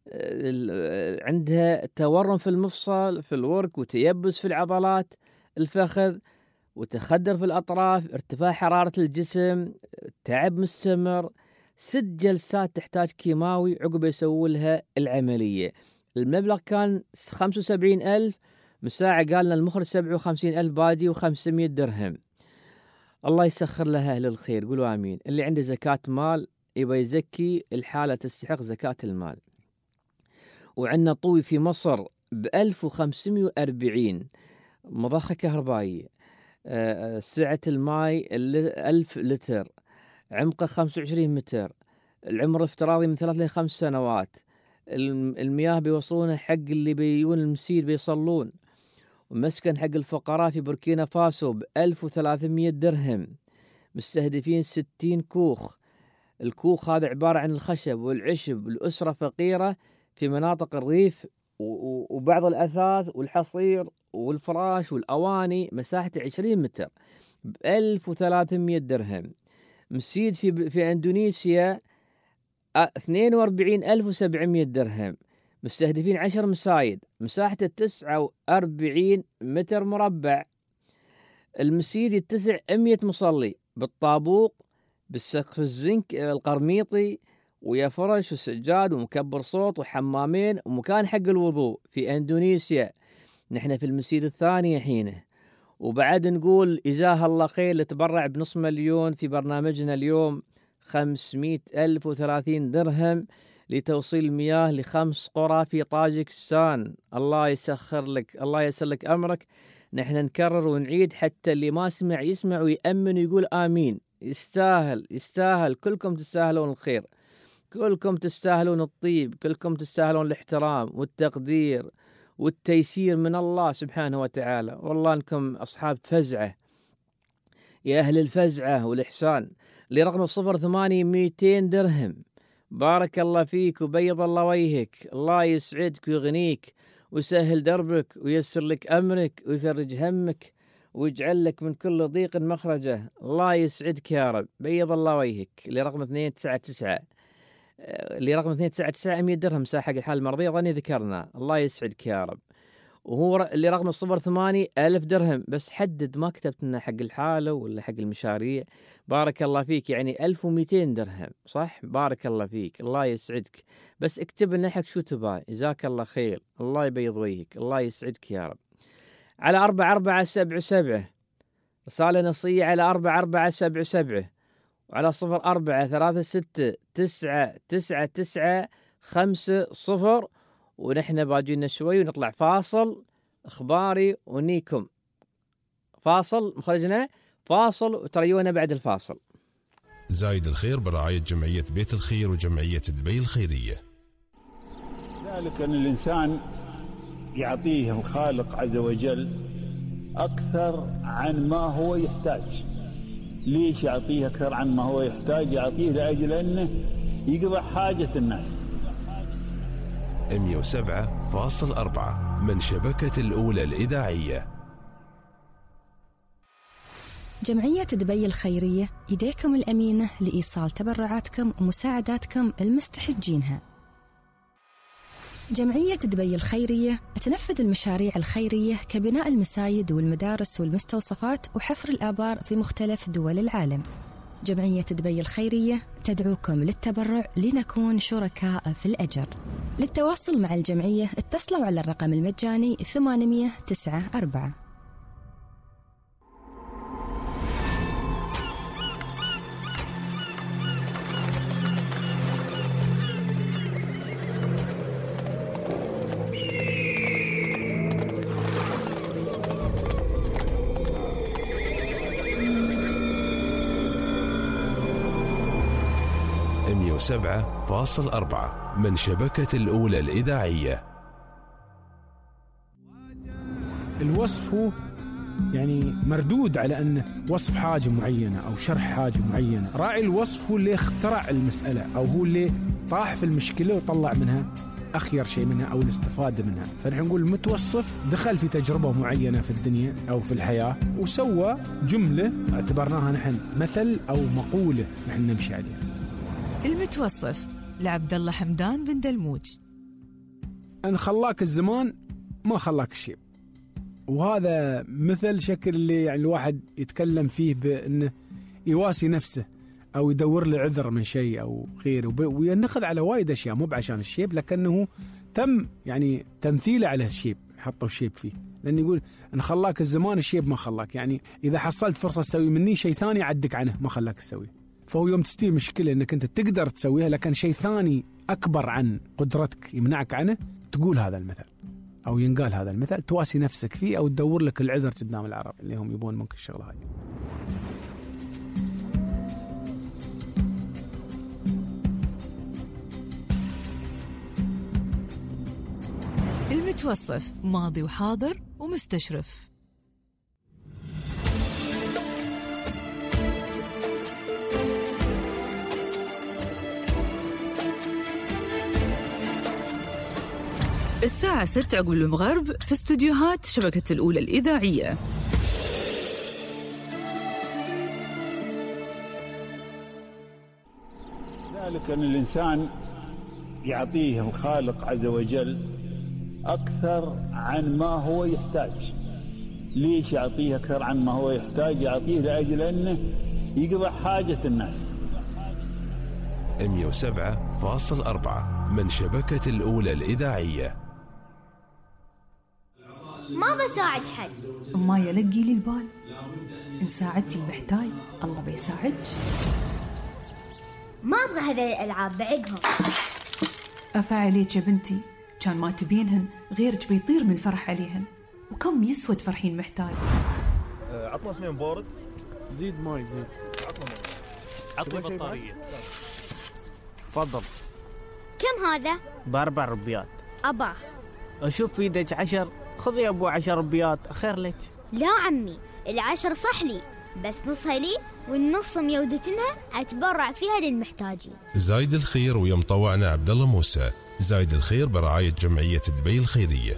عندها تورم في المفصل في الورك وتيبس في العضلات الفخذ وتخدر في الأطراف، ارتفاع حرارة الجسم، تعب مستمر، ست جلسات تحتاج كيماوي عقب يسووا لها العملية. المبلغ كان خمسة وسبعين ألف، مساعة قالنا المخرج سبعة وخمسين ألف بادي وخمسمية درهم. الله يسخر لها أهل الخير، قولوا آمين. اللي عنده زكاة مال يبقى يزكي الحالة تستحق زكاة المال. وعندنا طوي في مصر بألف وخمسمية وأربعين مضخة كهربائية، أه سعة الماء ألف لتر، عمقه خمسة وعشرين متر، العمر الافتراضي من ثلاث لخمس سنوات. المياه بيوصلونها حق اللي بيجون المسير بيصلون. ومسكن حق الفقراء في بوركينا فاسو بألف وثلاثمية درهم، مستهدفين ستين كوخ. الكوخ هذا عبارة عن الخشب والعشب، الأسرة فقيرة في مناطق الريف، وبعض الأثاث والحصير والفراش والأواني مساحته عشرين متر بألف وثلاثمية درهم. مسيد في في إندونيسيا اثنين وأربعين ألف وسبعمية درهم، مستهدفين عشر مسايد مساحته تسعة وأربعين متر مربع. المسيد يتسع مئة مصلي بالطابوق بالسقف الزنك القرميطي، ويا فرش وسجاد ومكبر صوت وحمامين ومكان حق الوضوء في إندونيسيا. نحن في المسيد الثاني حينه. وبعد نقول جزاه الله خير اللي تبرع بنص مليون في برنامجنا اليوم، خمسمائة ألف وثلاثين درهم لتوصيل المياه لخمس قرى في طاجكستان. الله يسخر لك، الله يسر لك أمرك. نحن نكرر ونعيد حتى اللي ما سمع يسمع ويأمن ويقول آمين. يستاهل يستاهل، كلكم تستاهلون الخير، كلكم تستاهلون الطيب، كلكم تستاهلون الاحترام والتقدير والتيسير من الله سبحانه وتعالى. والله أنكم أصحاب فزعة يا أهل الفزعة والإحسان. لرقم الصفر ثمانية مئتين درهم. بارك الله فيك وبيض الله وجهك، الله يسعدك ويغنيك ويسهل دربك ويسر لك أمرك ويفرج همك ويجعل لك من كل ضيق مخرجه. الله يسعدك يا رب، بيض الله وجهك. لرقم اثنين تسعة تسعة لرقم اثنين تسعة تسعة مئة درهم مساحة حق الحالة المرضية، ظني ذكرنا. الله يسعدك يا رب. وهو اللي رقم الصفر ثمانية ألف درهم، بس حدد ما كتبت لنا حق الحالة ولا حق المشاريع. بارك الله فيك، يعني ألف ومئتين درهم صح؟ بارك الله فيك، الله يسعدك، بس اكتب لنا حق شو تبغى. جزاك الله خير، الله يبيض وجهك، الله يسعدك يا رب. على أربعة أربعة سبعة سبعة رسالة نصية على أربعة أربعة سبعة سبعة، وعلى صفر أربعة ثلاثة ستة تسعة تسعة تسعة خمسة صفر. ونحن باجينا شوي ونطلع فاصل اخباري ونيكم. فاصل مخرجنا فاصل وتريونا بعد الفاصل. زايد الخير برعاية جمعية بيت الخير وجمعية دبي الخيرية. ذلك أن الإنسان يعطيه الخالق عز وجل أكثر عن ما هو يحتاج. ليش يعطيه أكثر عن ما هو يحتاج؟ يعطيه لأجل أنه يقضى حاجة الناس. مئة وسبعة فاصل أربعة من شبكة الأولى الإذاعية. جمعية دبي الخيرية يديكم الأمينة لإيصال تبرعاتكم ومساعداتكم المستحجينها. جمعية دبي الخيرية تنفذ المشاريع الخيرية كبناء المساجد والمدارس والمستوصفات وحفر الآبار في مختلف دول العالم. جمعية دبي الخيرية تدعوكم للتبرع لنكون شركاء في الأجر. للتواصل مع الجمعية اتصلوا على الرقم المجاني ثمانمئة تسعة أربعة. مئة وسبعة فاصل أربعة من شبكة الأولى الإذاعية. الوصف هو يعني مردود على أنه وصف حاجة معينة أو شرح حاجة معينة. راعي الوصف هو اللي اخترع المسألة أو هو اللي طاح في المشكلة وطلع منها أخير شيء منها أو الاستفادة منها. فنحن نقول المتوصف دخل في تجربة معينة في الدنيا أو في الحياة وسوى جملة اعتبرناها نحن مثل أو مقولة نحن نمشي عليها. المتوصف لعبد الله حمدان بن دلموج. أن خلاك الزمان ما خلاك الشيء، وهذا مثل شكل اللي يعني الواحد يتكلم فيه بأنه يواسي نفسه أو يدور له عذر من شيء أو غيره، وينخذ على وايد أشياء مو بعشان الشيب، لكنه تم يعني تمثيله على الشيب، حطوا الشيب فيه. لأن يقول أن خلاك الزمان الشيب ما خلاك، يعني إذا حصلت فرصة تسوي مني شيء ثاني عدك عنه ما خلاك تسويه. فهو يوم تستوي مشكلة أنك أنت تقدر تسويها لكن شيء ثاني أكبر عن قدرتك يمنعك عنه، تقول هذا المثل أو ينقال هذا المثل، تواسي نفسك فيه أو تدور لك العذر قدام العرب اللي هم يبون منك الشغلة هاي. متوصف ماضي وحاضر ومستشرف. الساعة ستة عقب المغرب في استوديوهات شبكة الأولى الإذاعية. ذلك أن الإنسان يعطيه الخالق عز وجل أكثر عن ما هو يحتاج. ليش يعطيه أكثر عن ما هو يحتاج؟ يعطيه لأجل أنه يقضي حاجة الناس. مئة وسبعة فاصلة أربعة من شبكة الأولى الإذاعية. ما بساعد حد. ما يلقي لي البال. إن ساعدتي المحتاج الله بيساعدك. ما أبغى هذه الألعاب بعقهم. أفا عليك يا بنتي، كان ما تبينهن غيرك بيطير من الفرح عليهن. وكم يسود فرحين محتاج. أه عطنا اثنين بارد. زيد ماي زيد. عطنا ماي. عطني بطارية. تفضل. كم هذا؟ بأربع ربيات. أباه. أشوف في يدك عشر، خذ يا أبو عشر ربيات خير لك. لا عمي، العشر صح لي بس نصها لي والنص ميودتنها أتبرع فيها للمحتاجين. زايد الخير ويا مطوعنا عبد الله موسى. زايد الخير برعاية جمعية دبي الخيرية.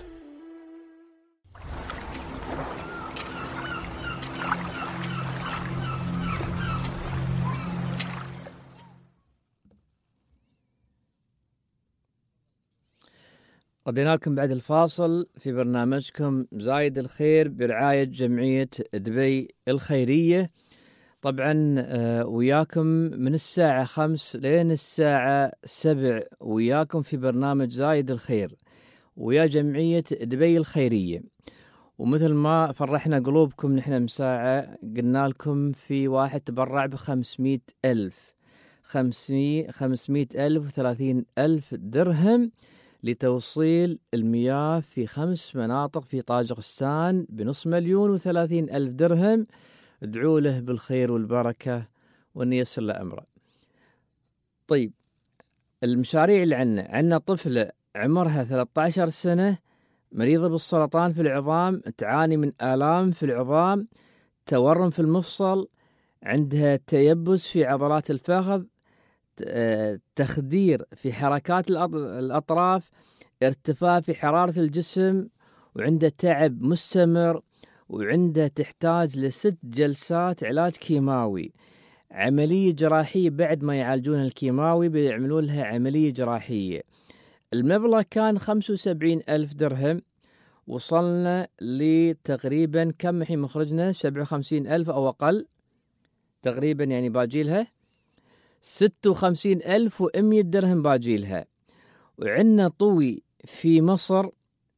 ردينا لكم بعد الفاصل في برنامجكم زايد الخير برعاية جمعية دبي الخيرية. طبعا وياكم من الساعة خمس لين الساعة سبع وياكم في برنامج زايد الخير ويا جمعية دبي الخيرية. ومثل ما فرحنا قلوبكم نحن مساعة قلنا لكم في واحد تبرع بخمسمائة ألف خمسمائة خمسمائة ألف وثلاثين ألف درهم لتوصيل المياه في خمس مناطق في طاجقستان بنص مليون وثلاثين ألف درهم. ادعوا له بالخير والبركة وأن ييسر له أمره. طيب المشاريع اللي عنا عنا طفلة عمرها ثلاثة عشر سنة مريضة بالسرطان في العظام، تعاني من آلام في العظام، تورم في المفصل، عندها تيبس في عضلات الفخذ، تخدير في حركات الأطراف، ارتفاع في حرارة الجسم، وعنده تعب مستمر، وعنده تحتاج لست جلسات علاج كيماوي. عملية جراحية بعد ما يعالجون الكيماوي بيعملون لها عملية جراحية. المبلغ كان خمسة وسبعين ألف درهم، وصلنا لتقريبا كم الحين مخرجنا سبعة وخمسين ألف أو أقل تقريبا، يعني باجيلها ستة وخمسين ألف ومئة درهم باجيلها. وعندنا طوي في مصر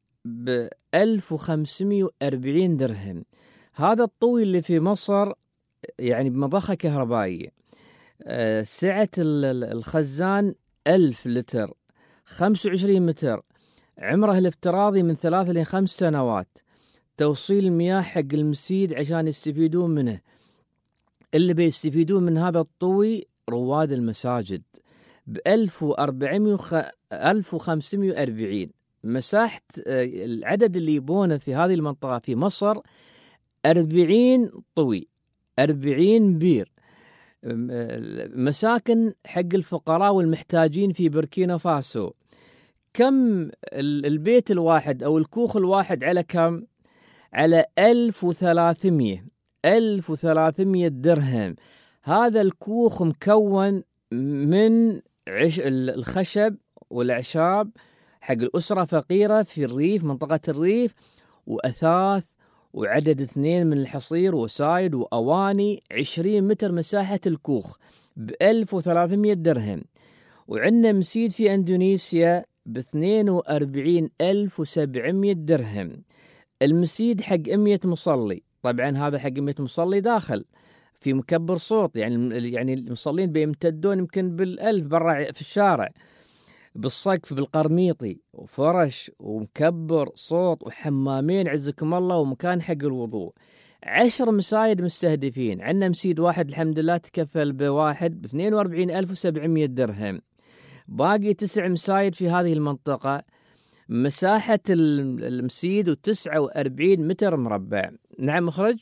بألف وخمسمائة وأربعين درهم. هذا الطوي اللي في مصر يعني بمضخة كهربائية، أه سعة الخزان ألف لتر، خمسة وعشرين متر، عمره الافتراضي من ثلاث إلى خمس سنوات، توصيل المياه حق المسيد عشان يستفيدون منه. اللي بيستفيدون من هذا الطوي رواد المساجد بألف وأربعمائة ألف وخمسمائة وأربعين. مساحة العدد اللي يبونه في هذه المنطقة في مصر أربعين طوي، أربعين بير. مساكن حق الفقراء والمحتاجين في بوركينا فاسو. كم البيت الواحد أو الكوخ الواحد على كم؟ على ألف وثلاثمائة ألف وثلاثمائة درهم. هذا الكوخ مكون من عش الخشب والأعشاب حق الأسرة فقيرة في الريف، منطقة الريف، وأثاث، وعدد اثنين من الحصير وسايد وأواني. عشرين متر مساحة الكوخ بألف وثلاثمائة درهم. وعندنا مسيد في أندونيسيا باثنين وأربعين ألف وسبعمائة درهم. المسيد حق مئة مصلي، طبعا هذا حق مئة مصلي داخل في مكبر صوت، يعني يعني المصلين بيمتدون يمكن بالألف برا في الشارع، بالسقف بالقرميطي، وفرش ومكبر صوت وحمامين عزكم الله، ومكان حق الوضوء. عشر مسايد مستهدفين. عندنا مسيد واحد الحمد لله تكفل بواحد باثنين وأربعين ألف وسبعمائة درهم. باقي تسع مسايد في هذه المنطقة مساحة المسيد وتسعة وأربعين متر مربع. نعم مخرج.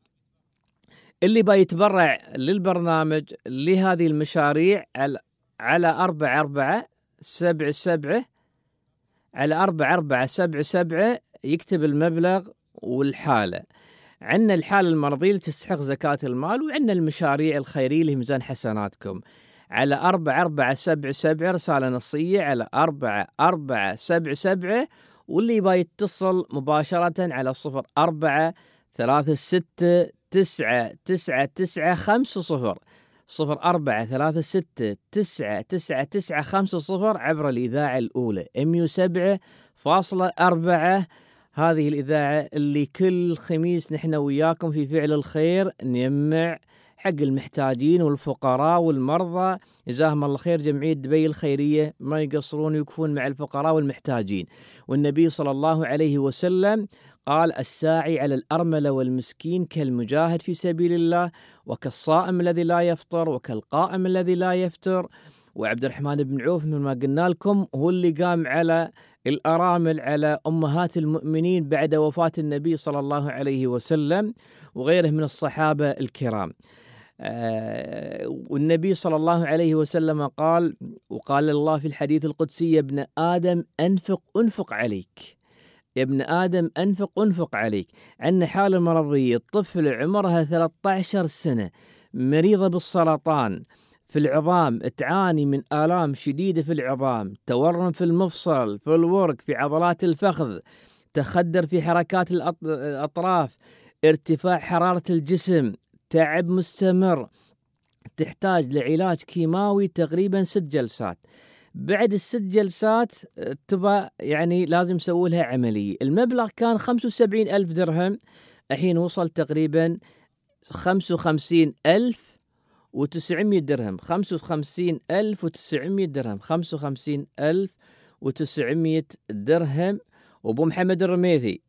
اللي بيتبرع للبرنامج لهذه المشاريع على على أربعة أربعة سبعة سبعة على أربعة أربعة سبعة سبعة يكتب المبلغ والحالة. عندنا الحالة المرضية اللي تستحق زكاة المال، وعندنا المشاريع الخيرية اللي ميزان حسناتكم. على أربعة أربعة سبعة سبعة رسالة نصية على أربعة أربعة سبعة سبعة، واللي يبغى يتصل مباشرة على صفر أربعة ثلاثة ستة تسعة تسعة تسعة خمسة صفر صفر أربعة ثلاثة ستة تسعة تسعة تسعة خمسة صفر عبر الإذاعة الأولى مية وسبعة فاصلة أربعة. هذه الإذاعة اللي كل خميس نحن وياكم في فعل الخير نجمع حق المحتاجين والفقراء والمرضى. جزاهم الله خير. جمعية دبي الخيرية ما يقصرون يكفون مع الفقراء والمحتاجين. والنبي صلى الله عليه وسلم قال: الساعي على الأرملة والمسكين كالمجاهد في سبيل الله، وكالصائم الذي لا يفطر، وكالقائم الذي لا يفتر. وعبد الرحمن بن عوف مثل ما قلنا لكم هو اللي قام على الأرامل، على أمهات المؤمنين بعد وفاة النبي صلى الله عليه وسلم وغيره من الصحابة الكرام. آه والنبي صلى الله عليه وسلم قال، وقال الله في الحديث القدسي: يا ابن آدم أنفق أنفق عليك، يا ابن آدم أنفق أنفق عليك. عندنا حالة مرضية، طفل عمرها ثلاثة عشر سنة مريضة بالسرطان في العظام، تعاني من آلام شديدة في العظام، تورم في المفصل، في الورك، في عضلات الفخذ، تخدر في حركات الأطراف، ارتفاع حرارة الجسم، تعب مستمر، تحتاج لعلاج كيماوي تقريبا ست جلسات. بعد الست جلسات تبقى يعني لازم يسوي لها عملية. المبلغ كان خمسة وسبعين ألف درهم، الحين وصل تقريبا خمسة وخمسين ألف وتسعمية درهم. خمسة وخمسين ألف وتسعمية درهم خمسة وخمسين ألف وتسعمية درهم. وابو محمد الرميثي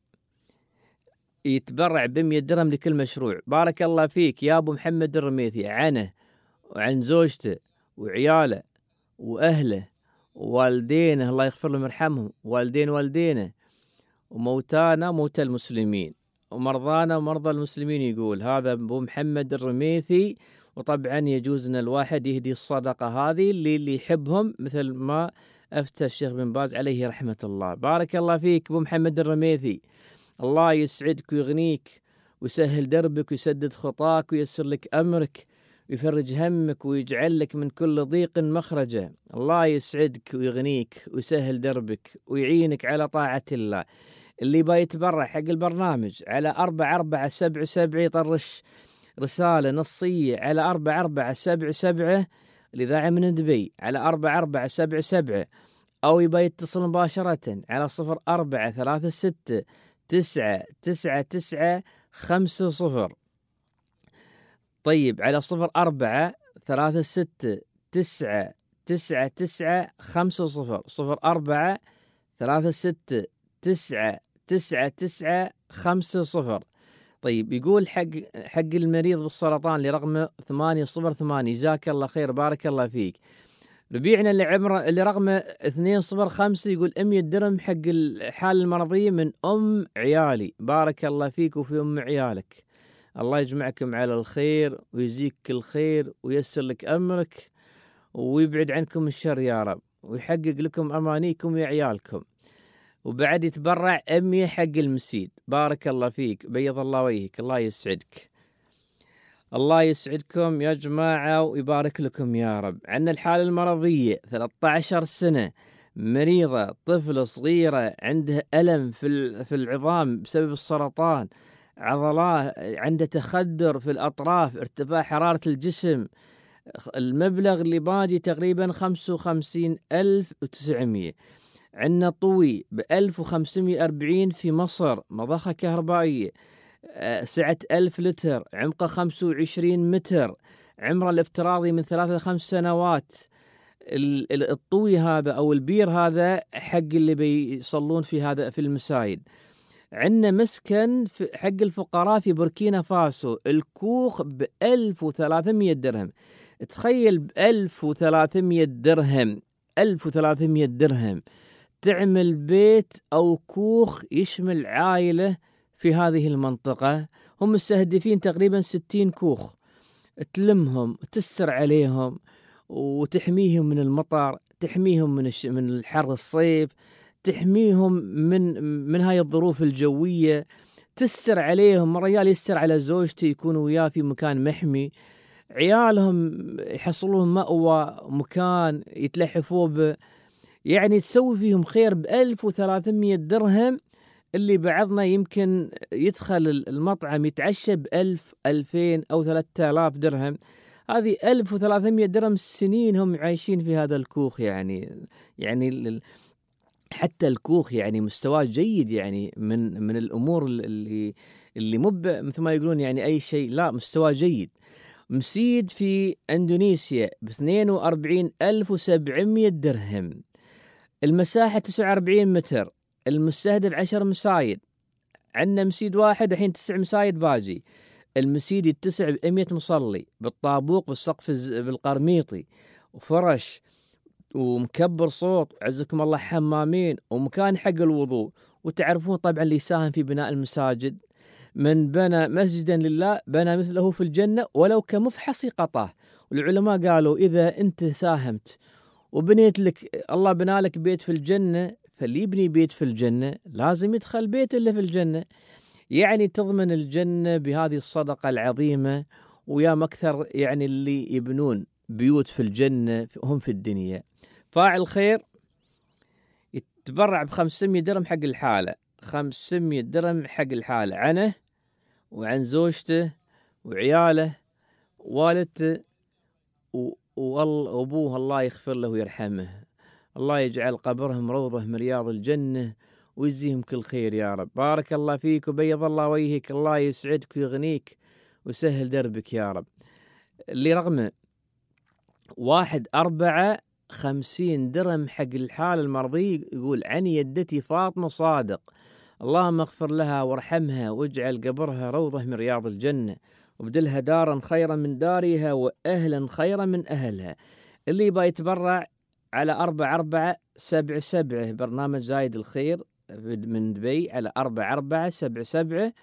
يتبرع بمية درهم لكل مشروع. بارك الله فيك يا ابو محمد الرميثي، عنه وعن زوجته وعياله واهله ووالدينه، الله يغفر لهم ويرحمهم، والدين والدينه، وموتانا موتى المسلمين، ومرضانا ومرضى المسلمين. يقول هذا ابو محمد الرميثي. وطبعا يجوز ان الواحد يهدي الصدقه هذه اللي, اللي يحبهم، مثل ما افتى الشيخ بن باز عليه رحمه الله. بارك الله فيك ابو محمد الرميثي، الله يسعدك ويغنيك ويسهل دربك ويسدد خطاك وييسر لك امرك ويفرج همك ويجعل لك من كل ضيق مخرجا. الله يسعدك ويغنيك ويسهل دربك ويعينك على طاعة الله. اللي بيتبرع حق البرنامج على أربعة أربعة سبعة سبعة يطرش رسالة نصية على أربعة أربعة سبعة سبعة الإذاعة من دبي على أربعة أربعة سبعة سبعة، أو يبي يتصل مباشرة على صفر أربعة ثلاثة ستة تسعة تسعة تسعة خمسة صفر. طيب على صفر أربعة ثلاثة ستة تسعة تسعة تسعة خمسة صفر صفر أربعة ثلاثة ستة تسعة تسعة تسعة خمسة صفر. طيب يقول حق حق المريض بالسرطان اللي رقمه ثمانية صفر ثمانية، جزاك الله خير بارك الله فيك. ربيعنا اللي عمره اللي رقمه اثنين صفر خمسة يقول مية درهم حق الحالة المرضية من أم عيالي. بارك الله فيك وفي أم عيالك، الله يجمعكم على الخير ويزيك الخير وييسر لك أمرك ويبعد عنكم الشر يا رب ويحقق لكم أمانيكم يا عيالكم. وبعد يتبرع أمية حق المسيد. بارك الله فيك، بيض الله وجهك، الله يسعدك. الله يسعدكم يا جماعة ويبارك لكم يا رب. عندنا الحالة المرضية ثلاثة عشر سنة مريضة، طفلة صغيرة عندها ألم في في العظام بسبب السرطان، عضلات، عنده تخدر في الأطراف، ارتفاع حرارة الجسم. المبلغ اللي باجي تقريبا خمسة وخمسين ألف وتسعمية. عندنا طوي بألف وخمسمية أربعين في مصر، مضخة كهربائية، سعة ألف لتر، عمقه خمسة وعشرين متر، عمره الافتراضي من ثلاثة لخمس سنوات. الطوي هذا أو البير هذا حق اللي بيصلون في هذا في المساجد. عندنا مسكن حق الفقراء في بوركينا فاسو، الكوخ بألف وثلاثمية درهم. تخيل بألف وثلاثمية درهم، ألف وثلاثمية درهم تعمل بيت أو كوخ يشمل عائلة في هذه المنطقة. هم مستهدفين تقريبا ستين كوخ، تلمهم تستر عليهم وتحميهم من المطر، تحميهم من الش... من الحر الصيف، تحميهم من من هاي الظروف الجوية، تستر عليهم. الرجال يستر على زوجته، يكونوا وياه في مكان محمي، عيالهم يحصلون مأوى، مكان يتلحفوا به، يعني تسوي فيهم خير بألف وثلاثمية درهم. اللي بعضنا يمكن يدخل المطعم يتعشى بألف ألفين أو ثلاثة آلاف درهم. هذه ألف وثلاثمية درهم سنين هم عايشين في هذا الكوخ. يعني يعني حتى الكوخ يعني مستواه جيد، يعني من من الأمور اللي اللي مو مثل ما يقولون يعني أي شيء، لا مستواه جيد. مسيد في إندونيسيا باثنين وأربعين ألف وسبعمية درهم. المساحة تسعة وأربعين متر. المستهدف عشر مسايد. عندنا مسيد واحد الحين تسع مسايد باجي. المسيد يتسع بمية مصلي بالطابوق بالسقف بالقرميطي وفرش ومكبر صوت، عزكم الله حمامين ومكان حق الوضوء. وتعرفون طبعا اللي يساهم في بناء المساجد من بنى مسجدا لله بنى مثله في الجنة ولو كمفحص قطاه. والعلماء قالوا إذا أنت ساهمت وبنيت لك، الله بنى لك بيت في الجنة، فاللي يبني بيت في الجنة لازم يدخل بيت اللي في الجنة. يعني تضمن الجنة بهذه الصدقة العظيمة. ويا مكثر يعني اللي يبنون بيوت في الجنة هم في الدنيا. فاعل خير يتبرع بخمسمية درهم حق الحالة، خمسمية درهم حق الحالة عنه وعن زوجته وعياله والدته وأبوه، الله يغفر له ويرحمه، الله يجعل قبرهم روضة من رياض الجنة ويجزيهم كل خير يا رب. بارك الله فيك وبيض الله وجهك، الله يسعدك ويغنيك وسهل دربك يا رب. اللي رقمه واحد أربعة خمسين درهم حق الحالة المرضية، يقول عن يدتي فاطمة صادق، اللهم اغفر لها وارحمها واجعل قبرها روضة من رياض الجنة وبدلها دارا خيرا من دارها وأهلا خيرا من أهلها. اللي يبغى يتبرع على أربعة أربعة سبعة سبعة برنامج زايد الخير من دبي على أربعة أربعة سبعة سبعة،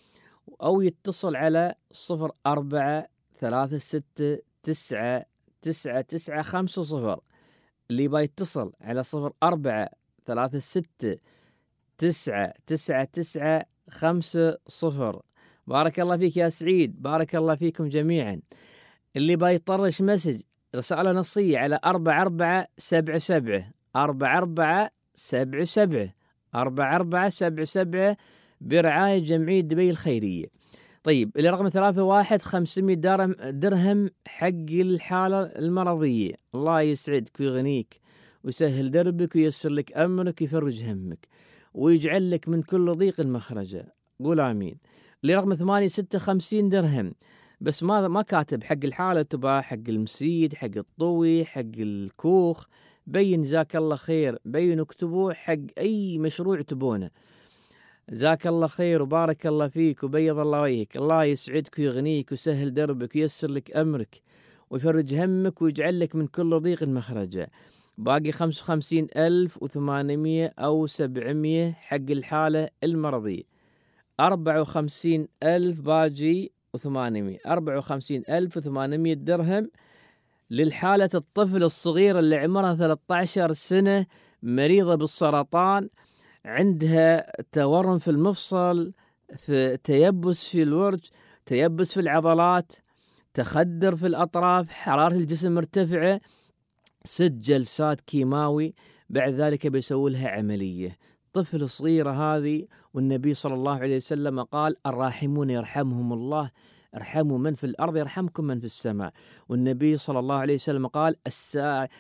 أو يتصل على صفر أربعة ثلاثة ستة تسعة تسعة تسعة خمسة صفر. اللي يبغى يتصل على صفر أربعة ثلاثة ستة تسعة تسعة تسعة خمسة صفر. بارك الله فيك يا سعيد، بارك الله فيكم جميعا. اللي يبغى يطرش مسج رسالة نصية على أربعة أربعة سبعة سبعة أربعة أربعة سبعة سبعة أربعة أربعة سبعة سبعة برعاية جمعية دبي الخيرية. طيب اللي رقم ثلاثة واحد خمسمية درهم حق الحالة المرضية، الله يسعدك ويغنيك ويسهل دربك وييسر لك أمرك ويفرج همك ويجعل لك من كل ضيق مخرجا، قول آمين. اللي رقم ثمانية ستة خمسين درهم، بس ما ما كاتب حق الحالة، تبع حق المسيد، حق الطوي، حق الكوخ، بين جزاك الله خير، بين اكتبوا حق أي مشروع تبونه. جزاك الله خير وبارك الله فيك وبيض الله وجهك، الله يسعدك ويغنيك ويسهل دربك وييسر لك أمرك ويفرج همك ويجعل لك من كل ضيق مخرجا. باقي خمسة وخمسين ألف وثمانمية أو سبعمية حق الحالة المرضية، أربعة وخمسين ألف باجي وثمانمية، أربعة وخمسين ألف وثمانمية درهم للحالة الطفل الصغير اللي عمرها ثلاثة عشر سنة، مريضة بالسرطان، عندها تورم في المفصل، في تيبس في الورج، تيبس في العضلات، تخدر في الأطراف، حرارة الجسم مرتفعة، ست جلسات كيماوي، بعد ذلك بيسوي لها عملية. طفل صغيرة هذه، والنبي صلى الله عليه وسلم قال الراحمون يرحمهم الله، ارحموا من في الأرض يرحمكم من في السماء. والنبي صلى الله عليه وسلم قال الساعة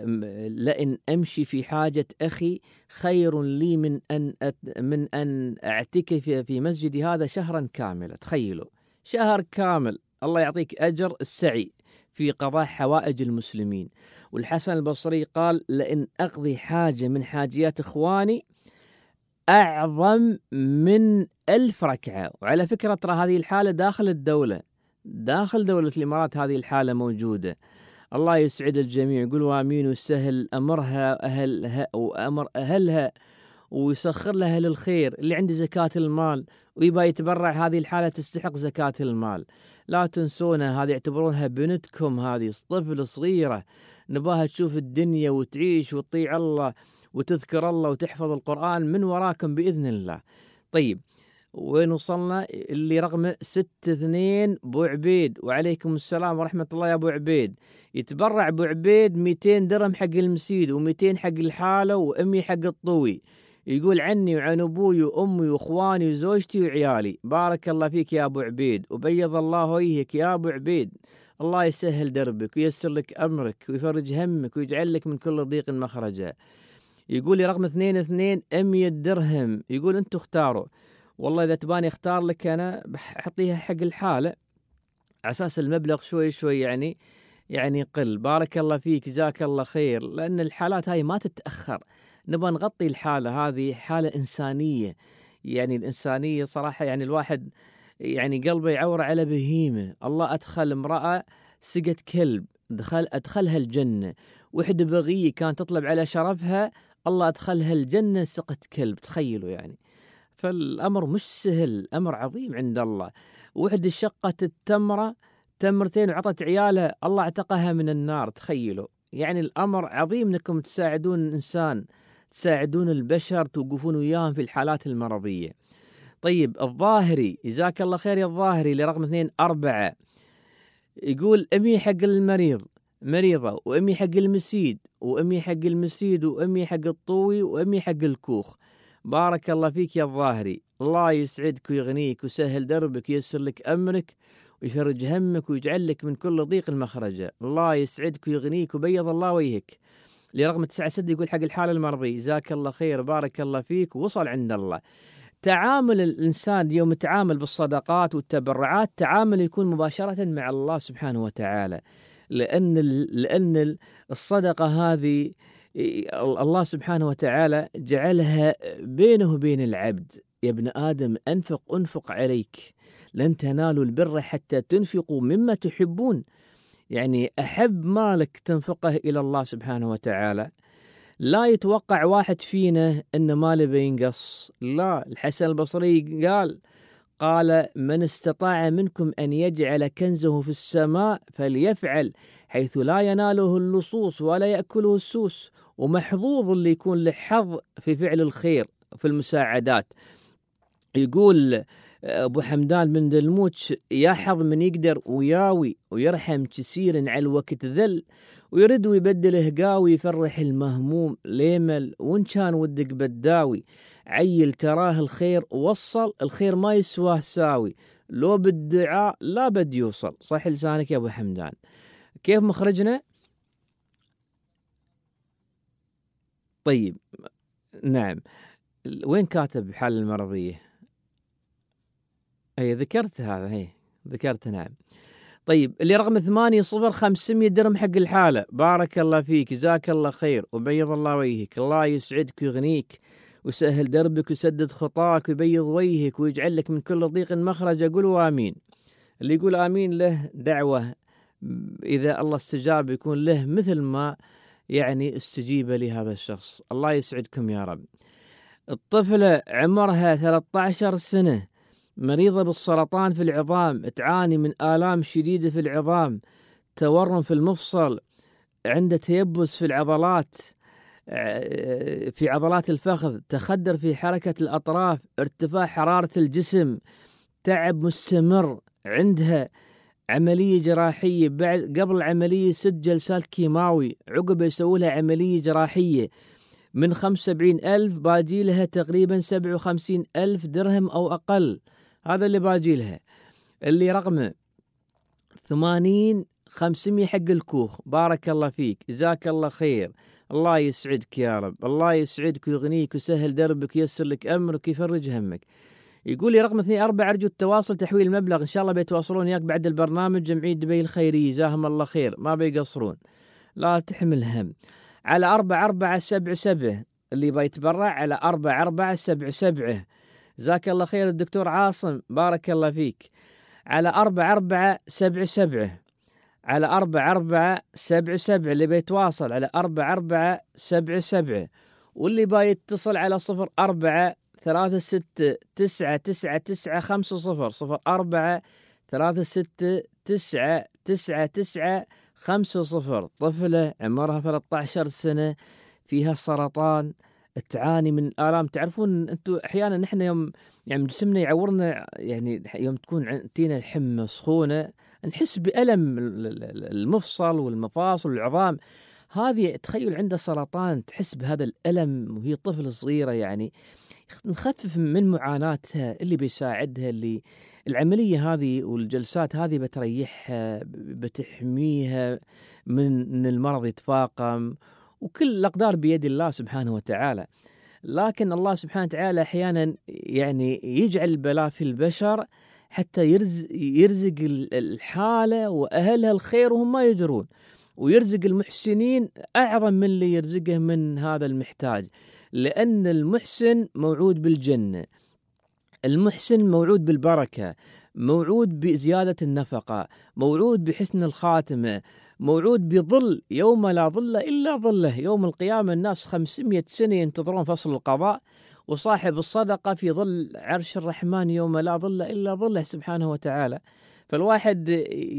لئن أمشي في حاجة أخي خير لي من أن من أن أعتكف في مسجدي هذا شهرا كاملا. تخيلوا شهر كامل، الله يعطيك أجر السعي في قضاء حوائج المسلمين. والحسن البصري قال لئن أقضي حاجة من حاجيات إخواني أعظم من ألف ركعة. وعلى فكرة ترى هذه الحالة داخل الدولة، داخل دولة الإمارات هذه الحالة موجودة. الله يسعد الجميع. قولوا آمين ويسهل أمرها أهلها وأمر أهلها ويسخر لها للخير. اللي عنده زكاة المال ويبغى يتبرع، هذه الحالة تستحق زكاة المال. لا تنسونا، هذه يعتبرونها بنتكم، هذه طفل صغيرة نباها تشوف الدنيا وتعيش وتطيع الله وتذكر الله وتحفظ القرآن من وراكم بإذن الله. طيب وين وصلنا؟ اللي رقم ستة اثنين بو عبيد. وعليكم السلام ورحمة الله يا أبو عبيد. يتبرع أبو عبيد مئتين درهم حق المسيد ومئتين حق الحالة وأمي حق الطوي. يقول عني وعن أبوي وأمي وإخواني وزوجتي وعيالي. بارك الله فيك يا أبو عبيد وبيض الله وجهك يا أبو عبيد. الله يسهل دربك وييسر لك أمرك ويفرج همك ويجعل لك من كل ضيق مخرجا. يقول لي رقم اثنين اثنين مئة درهم. يقول أنتوا اختاروا. والله إذا تباني اختار لك أنا بحطيها حق الحالة على أساس المبلغ شوي شوي يعني يعني قل. بارك الله فيك جزاك الله خير، لأن الحالات هاي ما تتأخر. نبغى نغطي الحالة هذه، حالة إنسانية. يعني الإنسانية صراحة يعني الواحد يعني قلبه يعور على بهيمة. الله أدخل امرأة سقت كلب، دخل أدخلها الجنة. وحدة بغية كانت تطلب على شرفها، الله أدخلها الجنة سقت كلب. تخيلوا يعني، فالأمر مش سهل، أمر عظيم عند الله. وحدة شقت التمرة تمرتين وعطت عيالها، الله اعتقها من النار. تخيلوا يعني الأمر عظيم انكم تساعدون الإنسان، تساعدون البشر، توقفون وياهم في الحالات المرضية. طيب الظاهري، جزاك الله خير يا الظاهري، لرقم اثنين أربعة. يقول أمي حق المريض مريضة، وأمي حق المسيد، وأمي حق المسيد، وأمي حق الطوي، وأمي حق الكوخ. بارك الله فيك يا الظاهري. الله يسعدك ويغنيك ويسهل دربك وييسر لك أمرك ويفرج همك ويجعل لك من كل ضيق المخرجة. الله يسعدك ويغنيك وبيض الله وجهك. لرقم تسعة ستة يقول حق الحالة المرضي. جزاك الله خير، بارك الله فيك ووصل عند الله. تعامل الإنسان يوم يتعامل بالصدقات والتبرعات تعامل يكون مباشرة مع الله سبحانه وتعالى، لأن لأن الصدقة هذه الله سبحانه وتعالى جعلها بينه وبين العبد. يا ابن آدم أنفق أنفق عليك، لن تنالوا البر حتى تنفقوا مما تحبون. يعني أحب مالك تنفقه إلى الله سبحانه وتعالى. لا يتوقع واحد فينا أن ماله بينقص، لا. الحسن البصري قال قال من استطاع منكم أن يجعل كنزه في السماء فليفعل، حيث لا يناله اللصوص ولا يأكله السوس. ومحظوظ اللي يكون له حظ في فعل الخير في المساعدات. يقول أبو حمدان بن دلموتش يا حظ من يقدر وياوي ويرحم كثير على الوقت ذل، ويرد ويبدله قاوي يفرح المهموم ليمل، وإن كان ودك بداوي عيل تراه الخير وصل، الخير ما يسواه ساوي، لو بالدعاء لا بد يوصل. صح لسانك يا أبو حمدان. كيف مخرجنا؟ طيب نعم، وين كاتب حال المرضية؟ أي ذكرت هذا، هي ذكرت نعم. طيب اللي رقم ثمانية صفر خمسمية درهم حق الحالة. بارك الله فيك جزاك الله خير وبيض الله وجهك. الله يسعدك ويغنيك ويسهل دربك ويسدد خطاك ويبيض وجهك ويجعل لك من كل ضيق مخرج. قولوا آمين. اللي يقول آمين له دعوة، إذا الله استجاب يكون له مثل ما يعني استجيب لهذا الشخص. الله يسعدكم يا رب. الطفلة عمرها ثلاثة عشر سنة، مريضة بالسرطان في العظام، تعاني من آلام شديدة في العظام، تورم في المفصل، عندها تيبس في العضلات في عضلات الفخذ، تخدر في حركة الأطراف، ارتفاع حرارة الجسم، تعب مستمر. عندها عملية جراحية، بعد قبل العملية ست جلسات كيماوي، عقب يسوي لها عملية جراحية من خمسة وسبعين ألف باجي لها تقريبا سبعة وخمسين ألف درهم أو أقل. هذا اللي باجي لها. اللي رقمه ثمانين خمسمية حق الكوخ. بارك الله فيك جزاك الله خير. الله يسعدك يا رب. الله يسعدك ويغنيك ويسهل دربك وييسر لك أمرك ويفرج همك. يقول لي رقم اثنين أربعة أرجو التواصل تحويل المبلغ، إن شاء الله بيتواصلون وياك بعد البرنامج. جمعية دبي الخيرية جزاهم الله خير، ما بيقصرون، لا تحمل هم. على أربعة أربعة سبعة سبعة اللي بيتبرع على أربعة أربعة سبعة سبعة. جزاك الله خير الدكتور عاصم، بارك الله فيك. على أربعة أربعة سبعة سبعة على أربعة أربعة سبعة سبعة، اللي بيتواصل على أربعة أربعة سبعة سبعة، واللي بايتصل على صفر أربعة ثلاثة ستة تسعة تسعة تسعة خمسة صفر صفر أربعة ثلاثة ستة تسعة تسعة تسعة خمسة صفر. طفلة عمرها ثلاثة عشر سنة فيها سرطان، تعاني من آلام. تعرفون أنتم أحيانا نحن يوم يعني جسمنا يعورنا، يعني يوم تكون تينا حمى سخونة نحس بألم المفصل والمفاصل والعظام. هذه تخيل عندها سرطان تحس بهذا الألم وهي طفل صغيرة، يعني نخفف من معاناتها. اللي بيساعدها اللي العملية هذه والجلسات هذه بتريحها، بتحميها من المرض يتفاقم، وكل الأقدار بيد الله سبحانه وتعالى. لكن الله سبحانه وتعالى أحيانا يعني يجعل البلاء في البشر حتى يرزق, يرزق الحالة وأهلها الخير وهم ما يدرون، ويرزق المحسنين أعظم من اللي يرزقه من هذا المحتاج. لأن المحسن موعود بالجنة، المحسن موعود بالبركة، موعود بزيادة النفقة، موعود بحسن الخاتمة، موعود بظل يوم لا ظل إلا ظله. يوم القيامة الناس خمسمائة سنة ينتظرون فصل القضاء، وصاحب الصدقة في ظل عرش الرحمن يوم لا ظل إلا ظله سبحانه وتعالى. فالواحد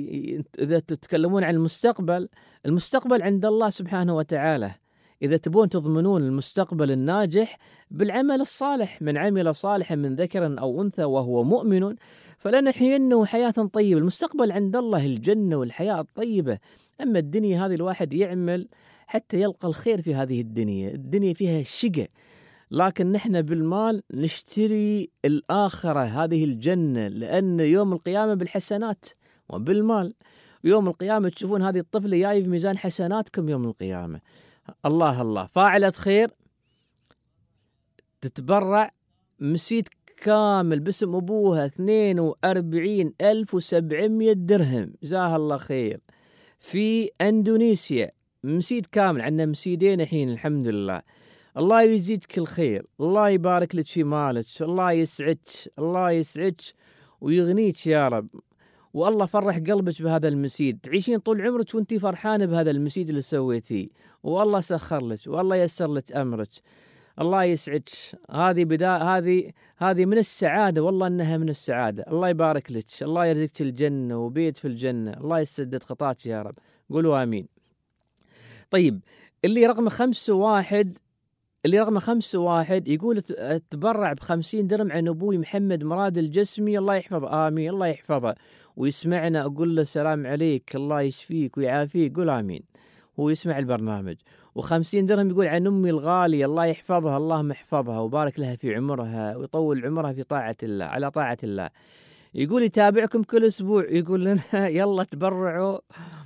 إذا تتكلمون عن المستقبل، المستقبل عند الله سبحانه وتعالى. إذا تبون تضمنون المستقبل الناجح بالعمل الصالح، من عمل صالحا من ذكر أو أنثى وهو مؤمن فلنحيينه حياة طيبة. المستقبل عند الله الجنة والحياة الطيبة. أما الدنيا هذه الواحد يعمل حتى يلقى الخير في هذه الدنيا، الدنيا فيها شقة، لكن نحن بالمال نشتري الآخرة هذه الجنة، لأن يوم القيامة بالحسنات وبالمال. يوم القيامة تشوفون هذه الطفلة جاي في ميزان حسناتكم يوم القيامة. الله الله، فاعلة خير تتبرع مسيد كامل باسم أبوها اثنين وأربعين ألف وسبعمية درهم، جزاها الله خير، في أندونيسيا. مسيد كامل، عندنا مسيدين الحين الحمد لله. الله يزيدك الخير، الله يبارك لك في مالك، الله يسعدك، الله يسعدك ويغنيك يا رب، والله فرح قلبك بهذا المسيد، تعيشين طول عمرك وانتي فرحانة بهذا المسيد اللي سويتيه، والله سخر لك والله يسر لك أمرك. الله يسعدك. هذه بداية، هذه هذه من السعادة، والله إنها من السعادة. الله يبارك لك، الله يرزقك الجنة وبيت في الجنة، الله يسدد خطاك يا رب، قولوا آمين. طيب، اللي رقم خمسة واحد اللي رقم خمسة واحد يقول تبرع بخمسين درهم عن أبوي محمد مراد الجسمي، الله يحفظه. آمين، الله يحفظه ويسمعنا. أقول له السلام عليك، الله يشفيك ويعافيك، قول آمين، هو يسمع البرنامج. وخمسين درهم يقول عن أمي الغالية، الله يحفظها، اللهم احفظها وبارك لها في عمرها ويطول عمرها في طاعة الله، على طاعة الله. يقول يتابعكم كل أسبوع، يقول لنا يلا تبرعوا،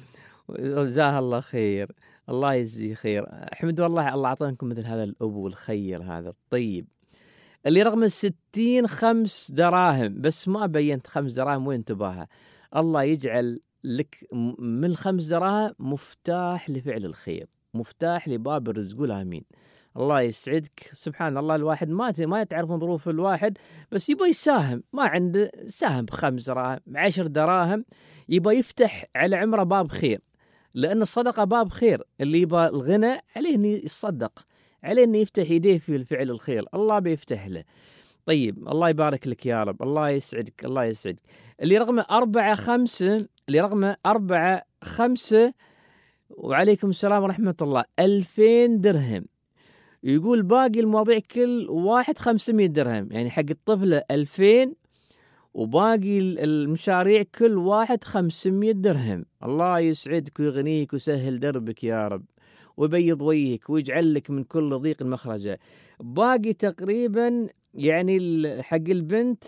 جزاه الله خير، الله يجزيه خير. أحمد والله الله أعطانكم مثل هذا الأبو الخير هذا الطيب. اللي رقم الستين خمس دراهم، بس ما بينت خمس دراهم وين تباها. الله يجعل لك من الخمس دراهم مفتاح لفعل الخير، مفتاح لباب الرزق، قول آمين. الله يسعدك. سبحان الله، الواحد ما ما تعرفون ظروف الواحد، بس يبغى يساهم، ما عنده ساهم بخمس دراهم عشر دراهم، يبغى يفتح على عمره باب خير، لأن الصدقة باب خير. اللي يبغى الغنى عليه إنه يصدق، عليه إنه يفتح يديه في الفعل الخير، الله بيفتح له. طيب، الله يبارك لك يا رب، الله يسعدك، الله يسعدك. اللي رقمه أربعة خمسة اللي رقمه أربعة خمسة وعليكم السلام ورحمة الله، ألفين درهم. يقول باقي المواضيع كل واحد خمسمائة درهم، يعني حق الطفلة ألفين وباقي المشاريع كل واحد خمسمائة درهم. الله يسعدك ويغنيك ويسهل دربك يا رب، ويبيض وجهك ويجعل لك من كل ضيق مخرجا. باقي تقريبا يعني حق البنت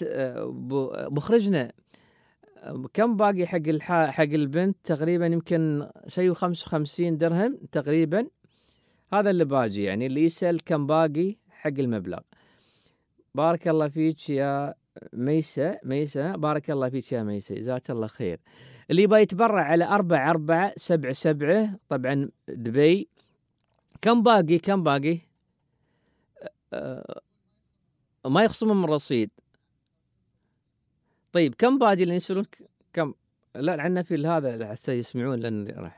بخرجنا كم باقي حق الح... حق البنت تقريبا يمكن شيء خمسة وخمسين درهم تقريبا. هذا اللي باقي، يعني اللي يسأل كم باقي حق المبلغ. بارك الله فيك يا ميسة ميسة بارك الله فيك يا ميسة، جزاك الله خير. اللي يبغى يتبرع على أربعة أربعة سبعة سبعة، طبعا دبي. كم باقي كم باقي أه ما يخصمون من الرصيد. طيب كم باقي اللي يسألون كم لا عنا في هذا حتى يسمعون لأن راح.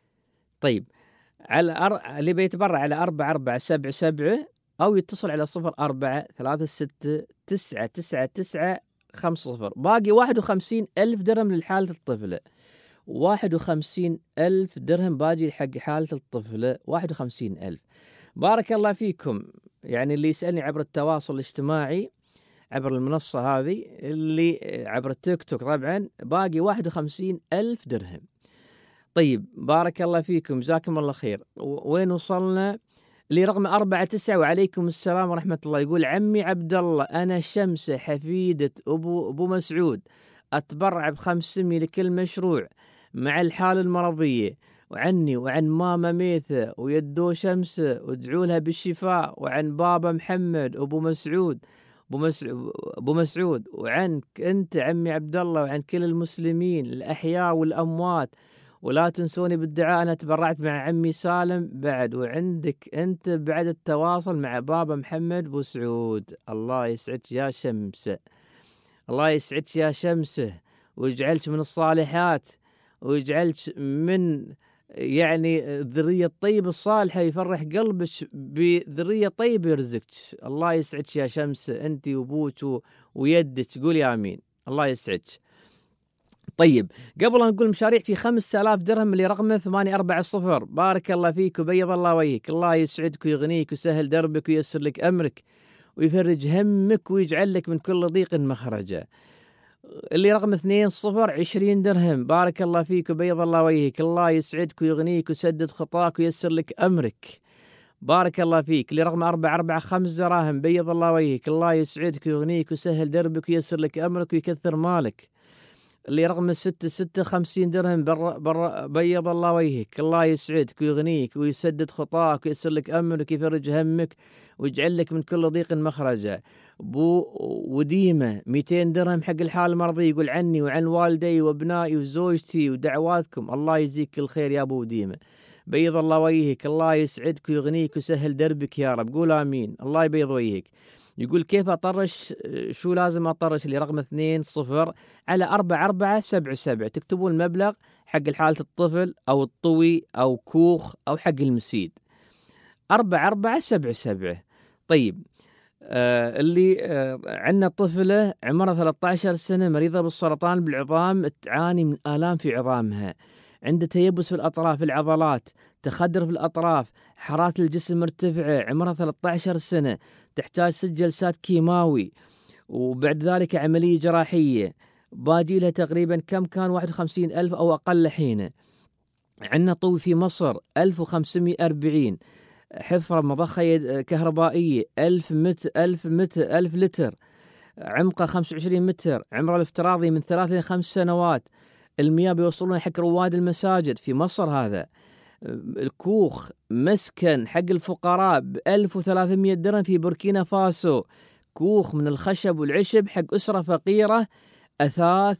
طيب على أر... اللي بيتبرع على أربعة أربعة سبعة سبعة أو يتصل على صفر أربعة ثلاثة ستة تسعة تسعة تسعة خمسة صفر. باقي واحد وخمسين ألف درهم لحالة الطفلة. واحد وخمسين ألف درهم باقي حق حالة الطفلة. واحد وخمسين ألف. بارك الله فيكم. يعني اللي يسألني عبر التواصل الاجتماعي عبر المنصة هذه اللي عبر التيك توك طبعا باقي واحد وخمسين ألف درهم. طيب بارك الله فيكم جزاكم الله خير. وين وصلنا؟ اللي رقم أربعة تسعة وعليكم السلام ورحمة الله. يقول عمي عبد الله أنا شمسة حفيدة أبو أبو مسعود أتبرع بخمسمية لكل مشروع مع الحالة المرضية وعني وعن ماما ميثة ويدو شمسة وادعوا لها بالشفاء وعن بابا محمد أبو مسعود أبو مسعود أبو مسعود وعنك أنت عمي عبد الله وعن كل المسلمين الأحياء والأموات. ولا تنسوني بالدعاء. أنا تبرعت مع عمي سالم بعد وعندك أنت بعد التواصل مع بابا محمد أبو سعود. الله يسعدك يا شمسة. الله يسعدك يا شمسة ويجعلك من الصالحات ويجعلك من يعني الذرية الطيبة الصالحة يفرح قلبك بذرية طيبة يرزقك. الله يسعدك يا شمسة أنت وأبوك ويدك. قول آمين. الله يسعدك. طيب قبل أن نقول مشاريع في خمسة آلاف درهم اللي رقمه ثمانية أربعة صفر. بارك الله فيك وبيض الله وجهك. الله يسعدك ويغنيك ويسهل دربك وييسر لك أمرك ويفرج همك ويجعل لك من كل ضيق مخرجا. اللي رقم اثنين صفر عشرين درهم. بارك الله فيك وبيض الله وجهك. الله يسعدك ويغنيك ويسدد خطاك وييسر لك أمرك. بارك الله فيك. اللي رقم أربعة أربعة خمس دراهم. بيض الله وجهك. الله يسعدك ويغنيك ويسهل دربك وييسر لك أمرك ويكثر مالك. اللي رقم ستة ستة خمسين درهم. بر بر بيض الله وجهك. الله يسعدك ويغنيك ويسدد خطاك وييسر لك أمرك ويفرج همك ويجعل لك من كل ضيق مخرجا. بو وديمة مئتين درهم حق الحال المرضي. يقول عني وعن والدي وابنائي وزوجتي ودعواتكم. الله يجزيك الخير يا أبو ديمة. بيض الله وجهك. الله يسعدك ويغنيك ويسهل دربك يا رب. قول آمين. الله يبيض وجهك. يقول كيف أطرش؟ شو لازم أطرش؟ اللي رقم اثنين صفر على أربعة أربعة سبعة سبعة. تكتبون المبلغ حق حالة الطفل أو الطوي أو كوخ أو حق المسيد. أربعة أربعة سبعة سبعة. طيب آه اللي آه عندنا طفلة عمرها ثلاثة عشر سنة مريضة بالسرطان بالعظام تعاني من آلام في عظامها. عنده تيبس في الأطراف العضلات تخدر في الأطراف حرارة الجسم مرتفعة. عمرها ثلاثة عشر سنة تحتاج ست جلسات كيماوي وبعد ذلك عملية جراحية. باجي لها تقريبا كم كان واحد وخمسين ألف أو أقل حين. عندنا طوي في مصر ألف وخمسمائة وأربعين. حفرة مضخة كهربائية ألف متر ألف متر ألف لتر. عمقه خمسة وعشرين متر. عمره الافتراضي من ثلاث إلى خمس سنوات. المياه بيوصلون حق رواد المساجد في مصر. هذا الكوخ مسكن حق الفقراء بألف وثلاثمائة درهم في بوركينا فاسو. كوخ من الخشب والعشب حق أسرة فقيرة. أثاث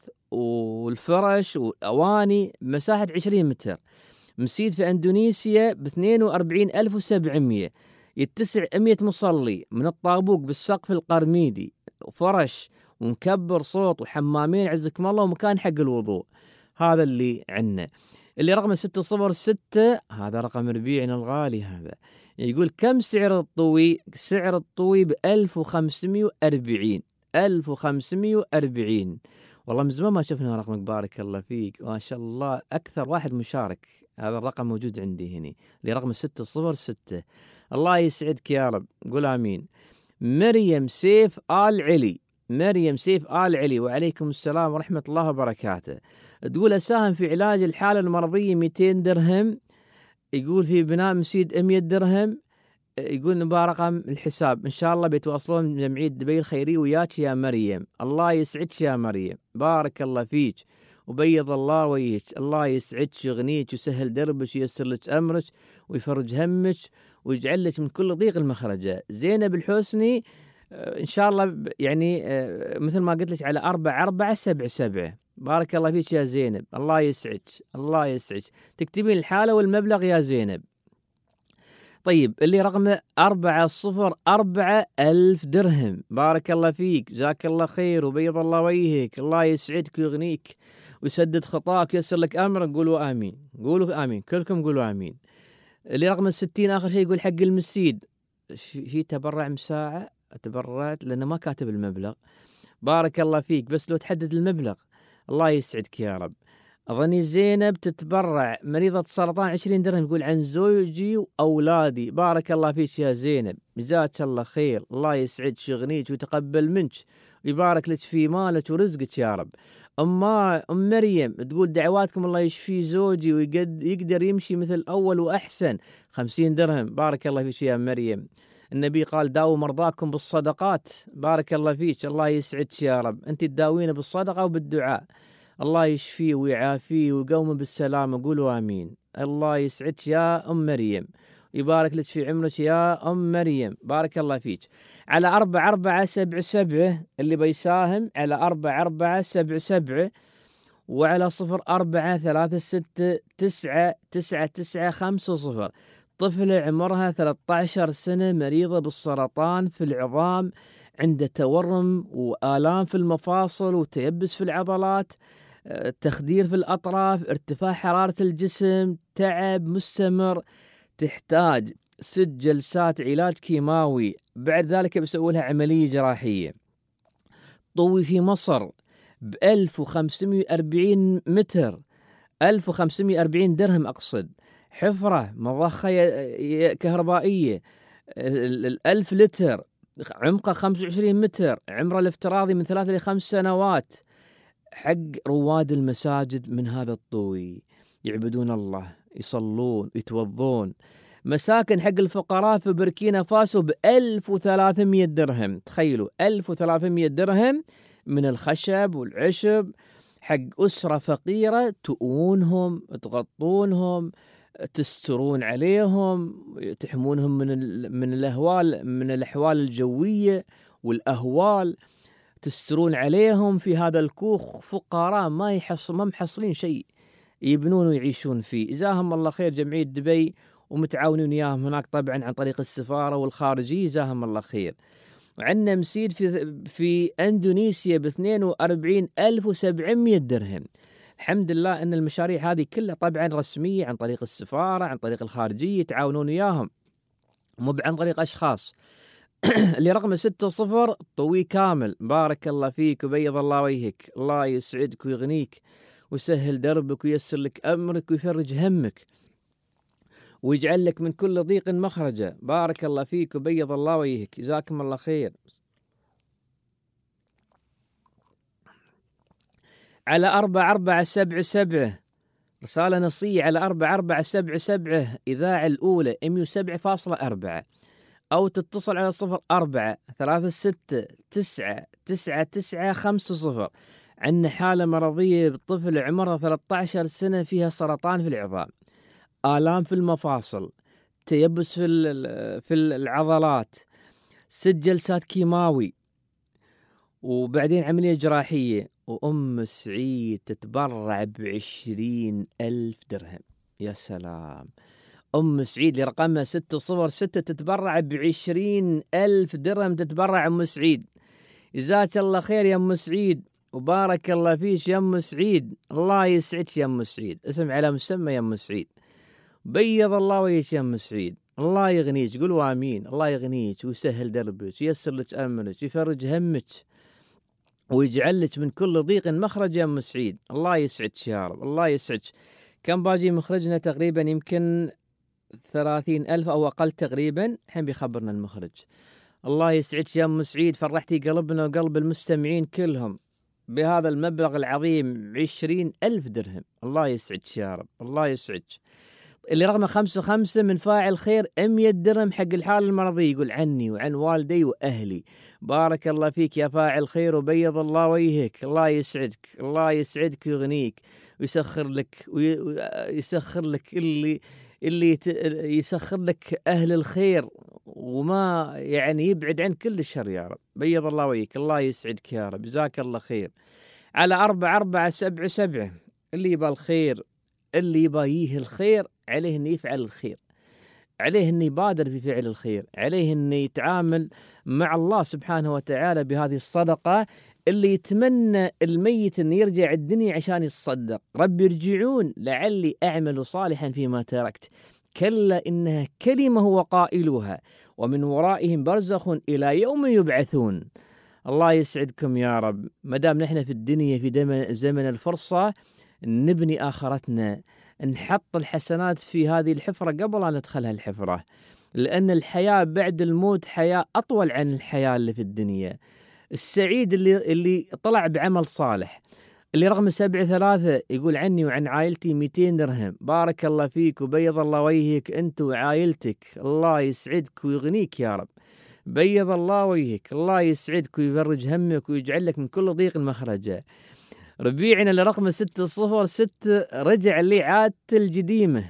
والفرش والأواني مساحة عشرين متر. مسيد في أندونيسيا باثنين وأربعين ألف وسبعمائة. يتسع مئة مصلي من الطابوق بالسقف القرميدي وفرش ومكبر صوت وحمامين عزكم الله ومكان حق الوضوء. هذا اللي عنا. اللي رقم ستة صفر ستة هذا رقم ربيعنا الغالي. هذا يقول كم سعر الطوي؟ سعر الطوي بألف وخمسمائة وأربعين. ألف وخمسمائة وأربعين. والله من زمان ما شفنا رقمك. بارك الله فيك ما شاء الله. أكثر واحد مشارك. هذا الرقم موجود عندي هنا اللي رقم ستة صفر ستة. الله يسعدك يا رب. قول آمين. مريم سيف آل علي. مريم سيف آل علي وعليكم السلام ورحمة الله وبركاته. تقول أساهم في علاج الحالة المرضية مئتين درهم. يقول في بناء مسجد مئة درهم. يقول نبغى رقم الحساب. إن شاء الله بيتواصلون جمعية دبي الخيرية وياك يا مريم. الله يسعدك يا مريم. بارك الله فيك وبيض الله وجهك. الله يسعدك ويغنيك ويسهل دربك وييسر لك أمرك ويفرج همك ويجعل لك من كل ضيق المخرجة. زينب الحسني إن شاء الله يعني مثل ما قلت لك على أربعة أربعة سبعة سبعة. بارك الله فيك يا زينب. الله يسعدك. الله يسعدك. تكتبين الحالة والمبلغ يا زينب. طيب اللي رقم أربعة صفر أربعة ألف درهم. بارك الله فيك جزاك الله خير وبيض الله وجهك. الله يسعدك ويغنيك ويسدد خطاك ويسر لك أمرك، قولوا آمين، قولوا آمين، كلكم قولوا آمين. اللي رقم الستين آخر شيء يقول حق المسيد، شيء تبرع مساعة، تبرعت لأنه ما كاتب المبلغ. بارك الله فيك، بس لو تحدد المبلغ الله يسعدك يا رب. أظني زينب تتبرع مريضة سرطان عشرين درهم، يقول عن زوجي وأولادي. بارك الله فيك يا زينب، جزاك الله خير، الله يسعدك ويغنيك ويتقبل منك ويبارك لك في مالك ورزقك يا رب. أما أم مريم تقول دعواتكم الله يشفي زوجي ويقدر يمشي مثل أول وأحسن، خمسين درهم. بارك الله فيك يا مريم، النبي قال داووا مرضاكم بالصدقات. بارك الله فيك، الله يسعدك يا رب، أنت تداوين بالصدقة وبالدعاء، الله يشفيه ويعافيه ويقومه بالسلامة، قولوا آمين. الله يسعدك يا أم مريم ويبارك لك في عمرك يا أم مريم، بارك الله فيك. على أربعة أربعة سبعة سبعة اللي بيساهم، على أربعة أربعة سبعة سبعة، وعلى صفر أربعة ثلاثة ستة تسعة تسعة تسعة خمسة صفر. طفلة عمرها ثلاثة عشر سنة مريضة بالسرطان في العظام، عنده تورم وآلام في المفاصل وتيبس في العضلات، تخدير في الأطراف، ارتفاع حرارة الجسم، تعب مستمر، تحتاج ست جلسات علاج كيماوي، بعد ذلك بيسوي لها عملية جراحية. طوي في مصر بألف وخمسمائة وأربعين متر، ألف وخمسمائة وأربعين درهم أقصد، حفرة مضخة كهربائية الألف لتر، عمقه خمسة وعشرين متر، عمره الافتراضي من ثلاثة لخمس سنوات، حق رواد المساجد من هذا الطوي، يعبدون الله، يصلون، يتوضون. مساكن حق الفقراء في بوركينا فاسو بألف وثلاثمائة درهم، تخيلوا ألف وثلاثمائة درهم من الخشب والعشب، حق أسرة فقيرة، تؤونهم، تغطونهم، تسترون عليهم، تحمونهم من من الأهوال، من الأحوال الجوية والأهوال، تسترون عليهم في هذا الكوخ. فقراء ما يحصل ما محصلين شيء يبنون ويعيشون فيه. جزاهم الله خير جمعية دبي ومتعاونين وياهم هناك طبعا عن طريق السفارة والخارجية، جزاهم الله خير. وعندنا مسيد في في اندونيسيا ب اثنين وأربعين ألف وسبعمائة درهم. الحمد لله ان المشاريع هذه كلها طبعا رسمية عن طريق السفارة، عن طريق الخارجية، يتعاونون وياهم مو عن طريق اشخاص. اللي رقم ستة صفر طوي كامل، بارك الله فيك وبيض الله وجهك، الله يسعدك ويغنيك ويسهل دربك وييسر لك أمرك ويفرج همك ويجعل لك من كل ضيق مخرجا. بارك الله فيك وبيض الله وجهك، جزاكم الله خير. على أربعة أربعة سبعة سبعة رسالة نصية، على أربعة أربعة سبعة سبعة إذاعة الأولى مئة وسبعة فاصلة أربعة، أو تتصل على صفر أربعة ثلاثة ستة تسعة تسعة تسعة خمسة صفر. عندنا حالة مرضية بالطفل عمرها ثلاثة عشر سنة، فيها سرطان في العظام، آلام في المفاصل، تيبس في في العضلات، ست جلسات كيماوي، وبعدين عملية جراحية. وأم سعيد تتبرع بعشرين ألف درهم. يا سلام، أم سعيد لرقمها ستة صفر ستة تتبرع بعشرين ألف درهم، تتبرع أم سعيد، جزاك الله خير يا أم سعيد وبارك الله فيك يا أم سعيد، الله يسعدك يا أم سعيد، اسم على مسمى يا أم سعيد، بيض الله وجهك يا أم سعيد، الله يغنيك، قولوا آمين. الله يغنيك ويسهل دربك وييسر لك أمرك ويفرج همك ويجعل لك من كل ضيق مخرج يا أم سعيد، الله يسعدك يا رب، الله يسعدك. كم باجي مخرجنا؟ تقريبا يمكن ثلاثين ألف أو أقل تقريبا، الحين بيخبرنا المخرج. الله يسعدك يا أم سعيد، فرحتي قلبنا وقلب المستمعين كلهم بهذا المبلغ العظيم عشرين ألف درهم، الله يسعدك يا رب، الله يسعدك. اللي رقمه خمسة خمسة من فاعل خير مئة درهم حق الحالة المرضية، يقول عني وعن والدي وأهلي. بارك الله فيك يا فاعل خير وبيض الله وجهك، الله يسعدك، الله يسعدك ويغنيك ويسخر لك ويسخر لك اللي اللي يسخر لك أهل الخير وما يعني يبعد عن كل الشر يا رب، بيض الله وجهك، الله يسعدك يا رب، جزاك الله خير. على أربعة أربعة سبعة سبعة اللي يبى الخير، اللي يبايه الخير عليه أن يفعل الخير، عليه أن يبادر في فعل الخير، عليه أن يتعامل مع الله سبحانه وتعالى بهذه الصدقة اللي يتمنى الميت أن يرجع الدنيا عشان يتصدق، رب يرجعون لعلي أعمل صالحا فيما تركت، كلا إنها كلمة هو قائلها ومن ورائهم برزخ إلى يوم يبعثون. الله يسعدكم يا رب. مدام نحن في الدنيا في زمن الفرصة نبني آخرتنا، نحط الحسنات في هذه الحفرة قبل أن ندخلها الحفرة، لأن الحياة بعد الموت حياة أطول عن الحياة اللي في الدنيا. السعيد اللي اللي طلع بعمل صالح، اللي رغم سبع ثلاثة يقول عني وعن عائلتي مئتين درهم، بارك الله فيك وبيض الله وجهك أنت وعائلتك، الله يسعدك ويغنيك يا رب، بيض الله وجهك، الله يسعدك ويفرج همك ويجعل لك من كل ضيق مخرجا. ربيعنا اللي رقم ستة صفر ستة رجع لي عادة الجديمة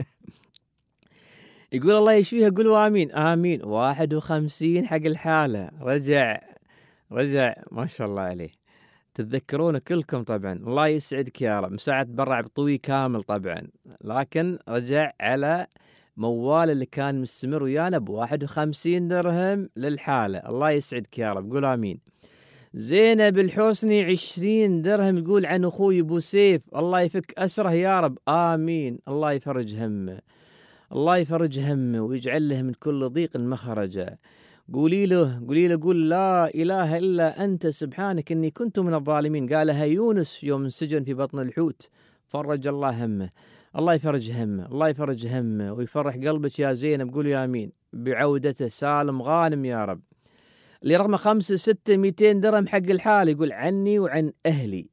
يقول الله يشفيها، قولوا آمين آمين. واحد وخمسين حق الحالة، رجع رجع ما شاء الله عليه. تتذكرون كلكم طبعا، الله يسعدك يا رب. مساعد برع بطوي كامل طبعا، لكن رجع على موال اللي كان مستمر ويانا بواحد وخمسين درهم للحالة. الله يسعدك يا رب، قول آمين. زينب الحسني عشرين درهم يقول عن أخوي أبو سيف، الله يفك أسره يا رب، آمين. الله يفرج همه، الله يفرج همه ويجعل له من كل ضيق مخرجا. قولي له قولي له قول لا إله إلا أنت سبحانك إني كنت من الظالمين. قالها يونس يوم انسجن في بطن الحوت، فرج الله همه. الله يفرج همه، الله يفرج همه ويفرح قلبك يا زينب، قول يا آمين. بعودته سالم غانم يا رب. اللي رقم خمسة ستة مئتين درهم حق الحال يقول عني وعن أهلي،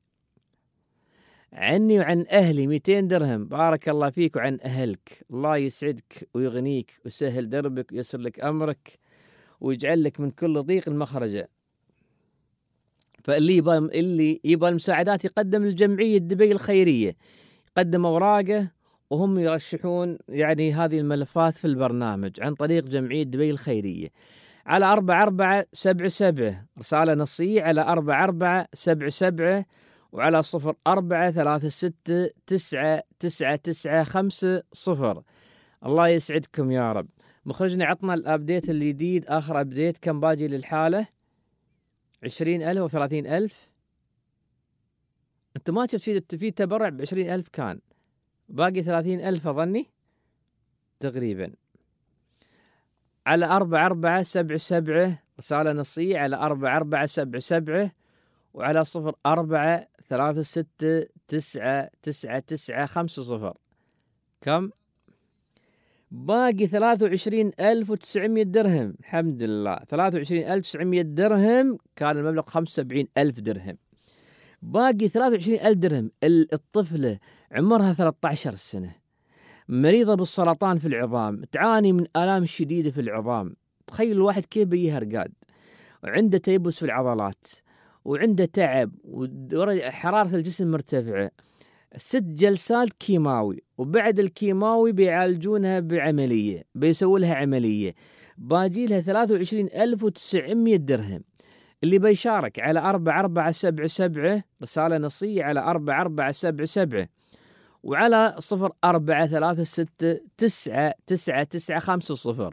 عني وعن أهلي مئتين درهم، بارك الله فيك وعن أهلك. الله يسعدك ويغنيك ويسهل دربك ويسر لك أمرك ويجعل لك من كل ضيق المخرجة. فاللي يبغى اللي يبغى المساعدات يقدم للجمعية دبي الخيرية، يقدم أوراقه وهم يرشحون يعني هذه الملفات في البرنامج عن طريق جمعية دبي الخيرية على أربعة أربعة سبعة سبعة، رسالة نصية على أربعة أربعة سبعة سبعة وعلى صفر أربعة ثلاثة ستة تسعة تسعة تسعة خمسة صفر. الله يسعدكم يا رب. مخرجنا عطنا الأبديت الجديد، آخر أبديت كم باجي للحالة؟ عشرين ألف وثلاثين ألف. أنت ما شفت في في تبرع بعشرين ألف، كان باقي ثلاثين ألف أظني تقريبا. على أربعة أربعة سبعة سبعة رسالة نصية على أربعة أربعة سبعة سبعة وعلى صفر أربعة ثلاثة ستة تسعة تسعة تسعة خمسة صفر. كم؟ باقي ثلاثة وعشرين ألف وتسعمية درهم. الحمد لله، ثلاثة وعشرين ألف وتسعمية درهم، كان المبلغ خمسة وسبعين ألف درهم. باقي ثلاثة وعشرين ألف درهم. الطفلة عمرها ثلاثة عشر سنة، مريضة بالسرطان في العظام، تعاني من آلام شديدة في العظام. تخيل الواحد كيف بيها رقاد، وعنده تيبس في العضلات، وعنده تعب، وحرارة الجسم مرتفعة. ست جلسات كيماوي، وبعد الكيماوي بيعالجونها بعملية، بيسووا لها عملية، باجي لها ثلاثة وعشرين ألف وتسعمية درهم. اللي بيشارك على أربعة أربعة سبعة سبعة رسالة نصية على أربعة أربعة سبعة سبعة وعلى صفر أربعة ثلاثة ستة تسعة تسعة تسعة خمسة صفر.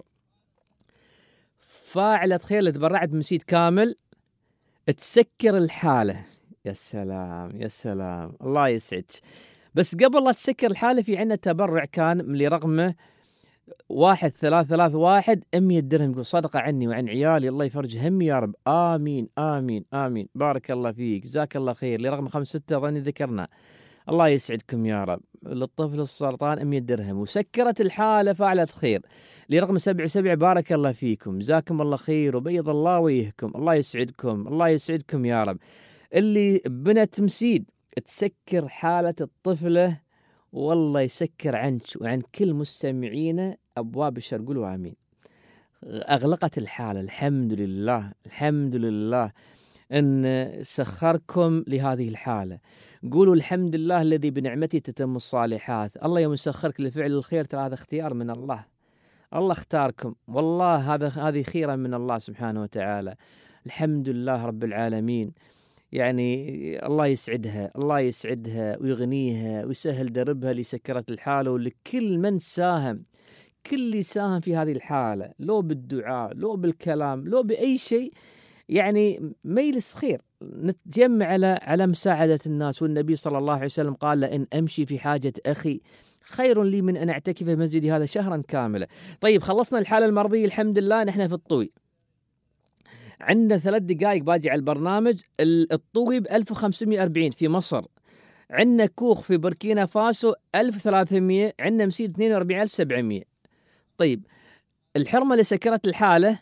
فاعلة خير تبرعت بمسيد كامل تسكر الحالة. يا سلام يا سلام، الله يسعدك. بس قبل لا تسكر الحالة في عنا تبرع كان من اللي رقمه واحد ثلاثة ثلاثة واحد مية درهم، يقول صدقة عني وعن عيالي، الله يفرج همي يا رب، آمين آمين آمين. بارك الله فيك، جزاك الله خير. اللي رقم خمسة ستة ظني ذكرنا، الله يسعدكم يا رب. للطفل السرطان مية درهم وسكرت الحالة فاعلة خير. اللي رقم سبعة سبعة بارك الله فيكم، جزاكم الله خير وبيض الله وجهكم، الله يسعدكم الله يسعدكم يا رب. اللي بنت مسيد تسكر حالة الطفلة، والله يسكر عنك وعن كل مستمعينا أبواب الشر، قولوا آمين. أغلقت الحالة، الحمد لله الحمد لله أن سخركم لهذه الحالة. قولوا الحمد لله الذي بنعمته تتم الصالحات. الله يوم يسخرك لفعل الخير، ترى هذا اختيار من الله، الله اختاركم، والله هذا هذه خيرا من الله سبحانه وتعالى. الحمد لله رب العالمين. يعني الله يسعدها، الله يسعدها ويغنيها ويسهل دربها لسكرت الحالة، ولكل من ساهم، كل اللي ساهم في هذه الحالة، لو بالدعاء لو بالكلام لو بأي شيء، يعني ميلس خير. نتجمع على على مساعدة الناس. والنبي صلى الله عليه وسلم قال: لئن أمشي في حاجة أخي خير لي من أن أعتكف في مسجدي هذا شهرا كاملا. طيب خلصنا الحالة المرضية الحمد لله، نحن في الطوي. عندنا ثلاث دقائق باجي على البرنامج. الطوي ب ألف وخمسمائة وأربعين في مصر، عندنا كوخ في بوركينا فاسو ألف وثلاثمائة، عندنا مسيد اثنين وأربعين ألف وسبعمائة. طيب الحرمة اللي سكرت الحالة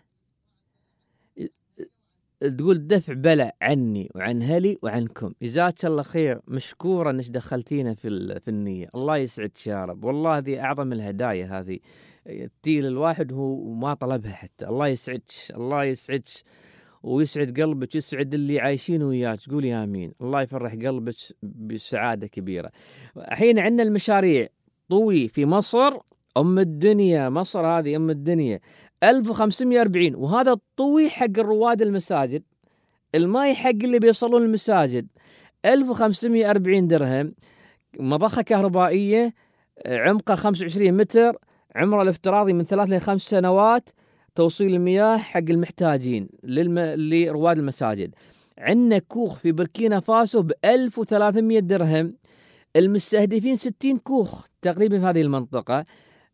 تقول: دفع بلا عني وعن هلي وعنكم. جزاك الله خير، مشكورة انك دخلتينا في في النية. الله يسعدك يا رب، والله هذه اعظم الهدايا، هذه تيل الواحد هو ما طلبها حتى. الله يسعدك، الله يسعدك ويسعد قلبك، يسعد اللي عايشين وياك. قولي امين. الله يفرح قلبك بسعادة كبيرة. الحين عندنا المشاريع. طوي في مصر ام الدنيا، مصر هذه ام الدنيا، ألف وخمسمائة وأربعين. وهذا الطوي حق الرواد المساجد، الماي حق اللي بيصلون المساجد، ألف وخمسمائة وأربعين درهم. مضخة كهربائية عمقها خمسة وعشرين متر، عمره الافتراضي من ثلاث لخمس سنوات، توصيل المياه حق المحتاجين للم... لرواد المساجد. عندنا كوخ في بوركينا فاسو ب ألف وثلاثمائة درهم، المستهدفين ستين كوخ تقريبا في هذه المنطقة،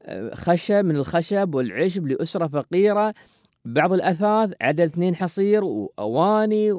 خشب من الخشب والعشب لأسرة فقيرة، بعض الأثاث، عدد اثنين حصير وأواني،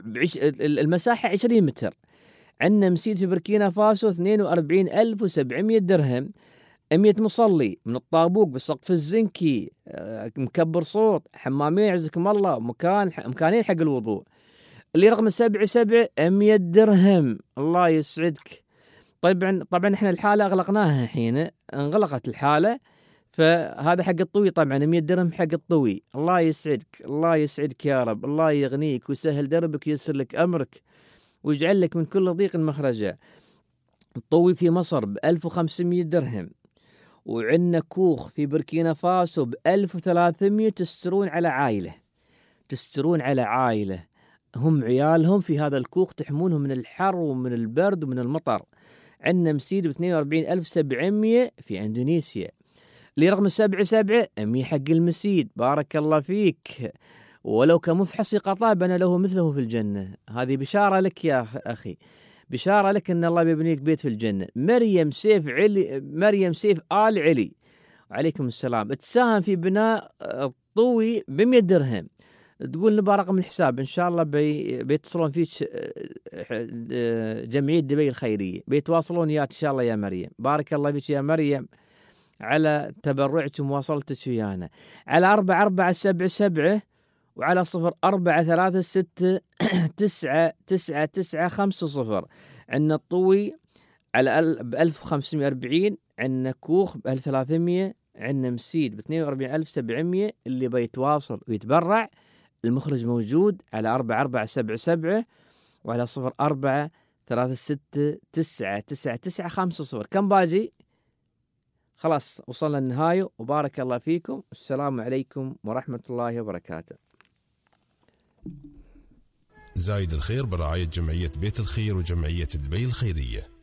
والمساحة عشرين متر. عندنا مسجد في بوركينا فاسو اثنين وأربعين ألف وسبعمائة درهم، مئة مصلي من الطابوق بالسقف الزنكي، مكبر صوت، حمامين عزكم الله، مكان مكانين حق الوضوء. اللي رقم سبعة سبعة مئة درهم. الله يسعدك. طبعا طبعا احنا الحالة اغلقناها الحين، انغلقت الحالة، فهذا حق الطوي طبعا مئة درهم حق الطوي. الله يسعدك، الله يسعدك يا رب، الله يغنيك ويسهل دربك وييسر لك امرك ويجعل لك من كل ضيق مخرجا. الطوي في مصر ب ألف وخمسمائة درهم، وعندنا كوخ في بوركينا فاسو ب ألف وثلاثمائة. تسترون على عائلة، تسترون على عائلة هم عيالهم في هذا الكوخ، تحمونهم من الحر ومن البرد ومن المطر. عندنا مسيد ب اثنين وأربعين ألف وسبعمائة في اندونيسيا. اللي رقم سبعة سبعة أمي حق المسيد. بارك الله فيك، ولو كمفحص قطع بنى له مثله في الجنة. هذه بشارة لك يا أخي، بشارة لك أن الله بيبني لك بيت في الجنة. مريم سيف علي، مريم سيف آل علي، وعليكم السلام، تساهم في بناء الطوي بمئة درهم. تقول نبغى رقم الحساب، إن شاء الله بي بيتصلون فيك جمعية دبي الخيرية، بيتواصلون يا إن شاء الله يا مريم. بارك الله فيك يا مريم على تبرعك ومواصلتك ويانا. على أربعة أربعة سبعة سبعة وعلى صفر أربعة ثلاثة ستة تسعة تسعة تسعة خمسة صفر. عندنا الطوي على ب ألف وخمسمائة وأربعين، عندنا كوخ ب ألف وثلاثمائة، عندنا مسيد ب اثنين وأربعين ألف وسبعمائة. اللي بيتواصل ويتبرع المخرج موجود على أربعة أربعة سبعة سبعة وعلى صفر أربعة ثلاثة ستة تسعة تسعة تسعة خمسة صفر. كم باجي؟ خلاص وصلنا للنهاية، وبارك الله فيكم، السلام عليكم ورحمة الله وبركاته. زايد الخير برعاية جمعية بيت الخير وجمعية دبي الخيرية.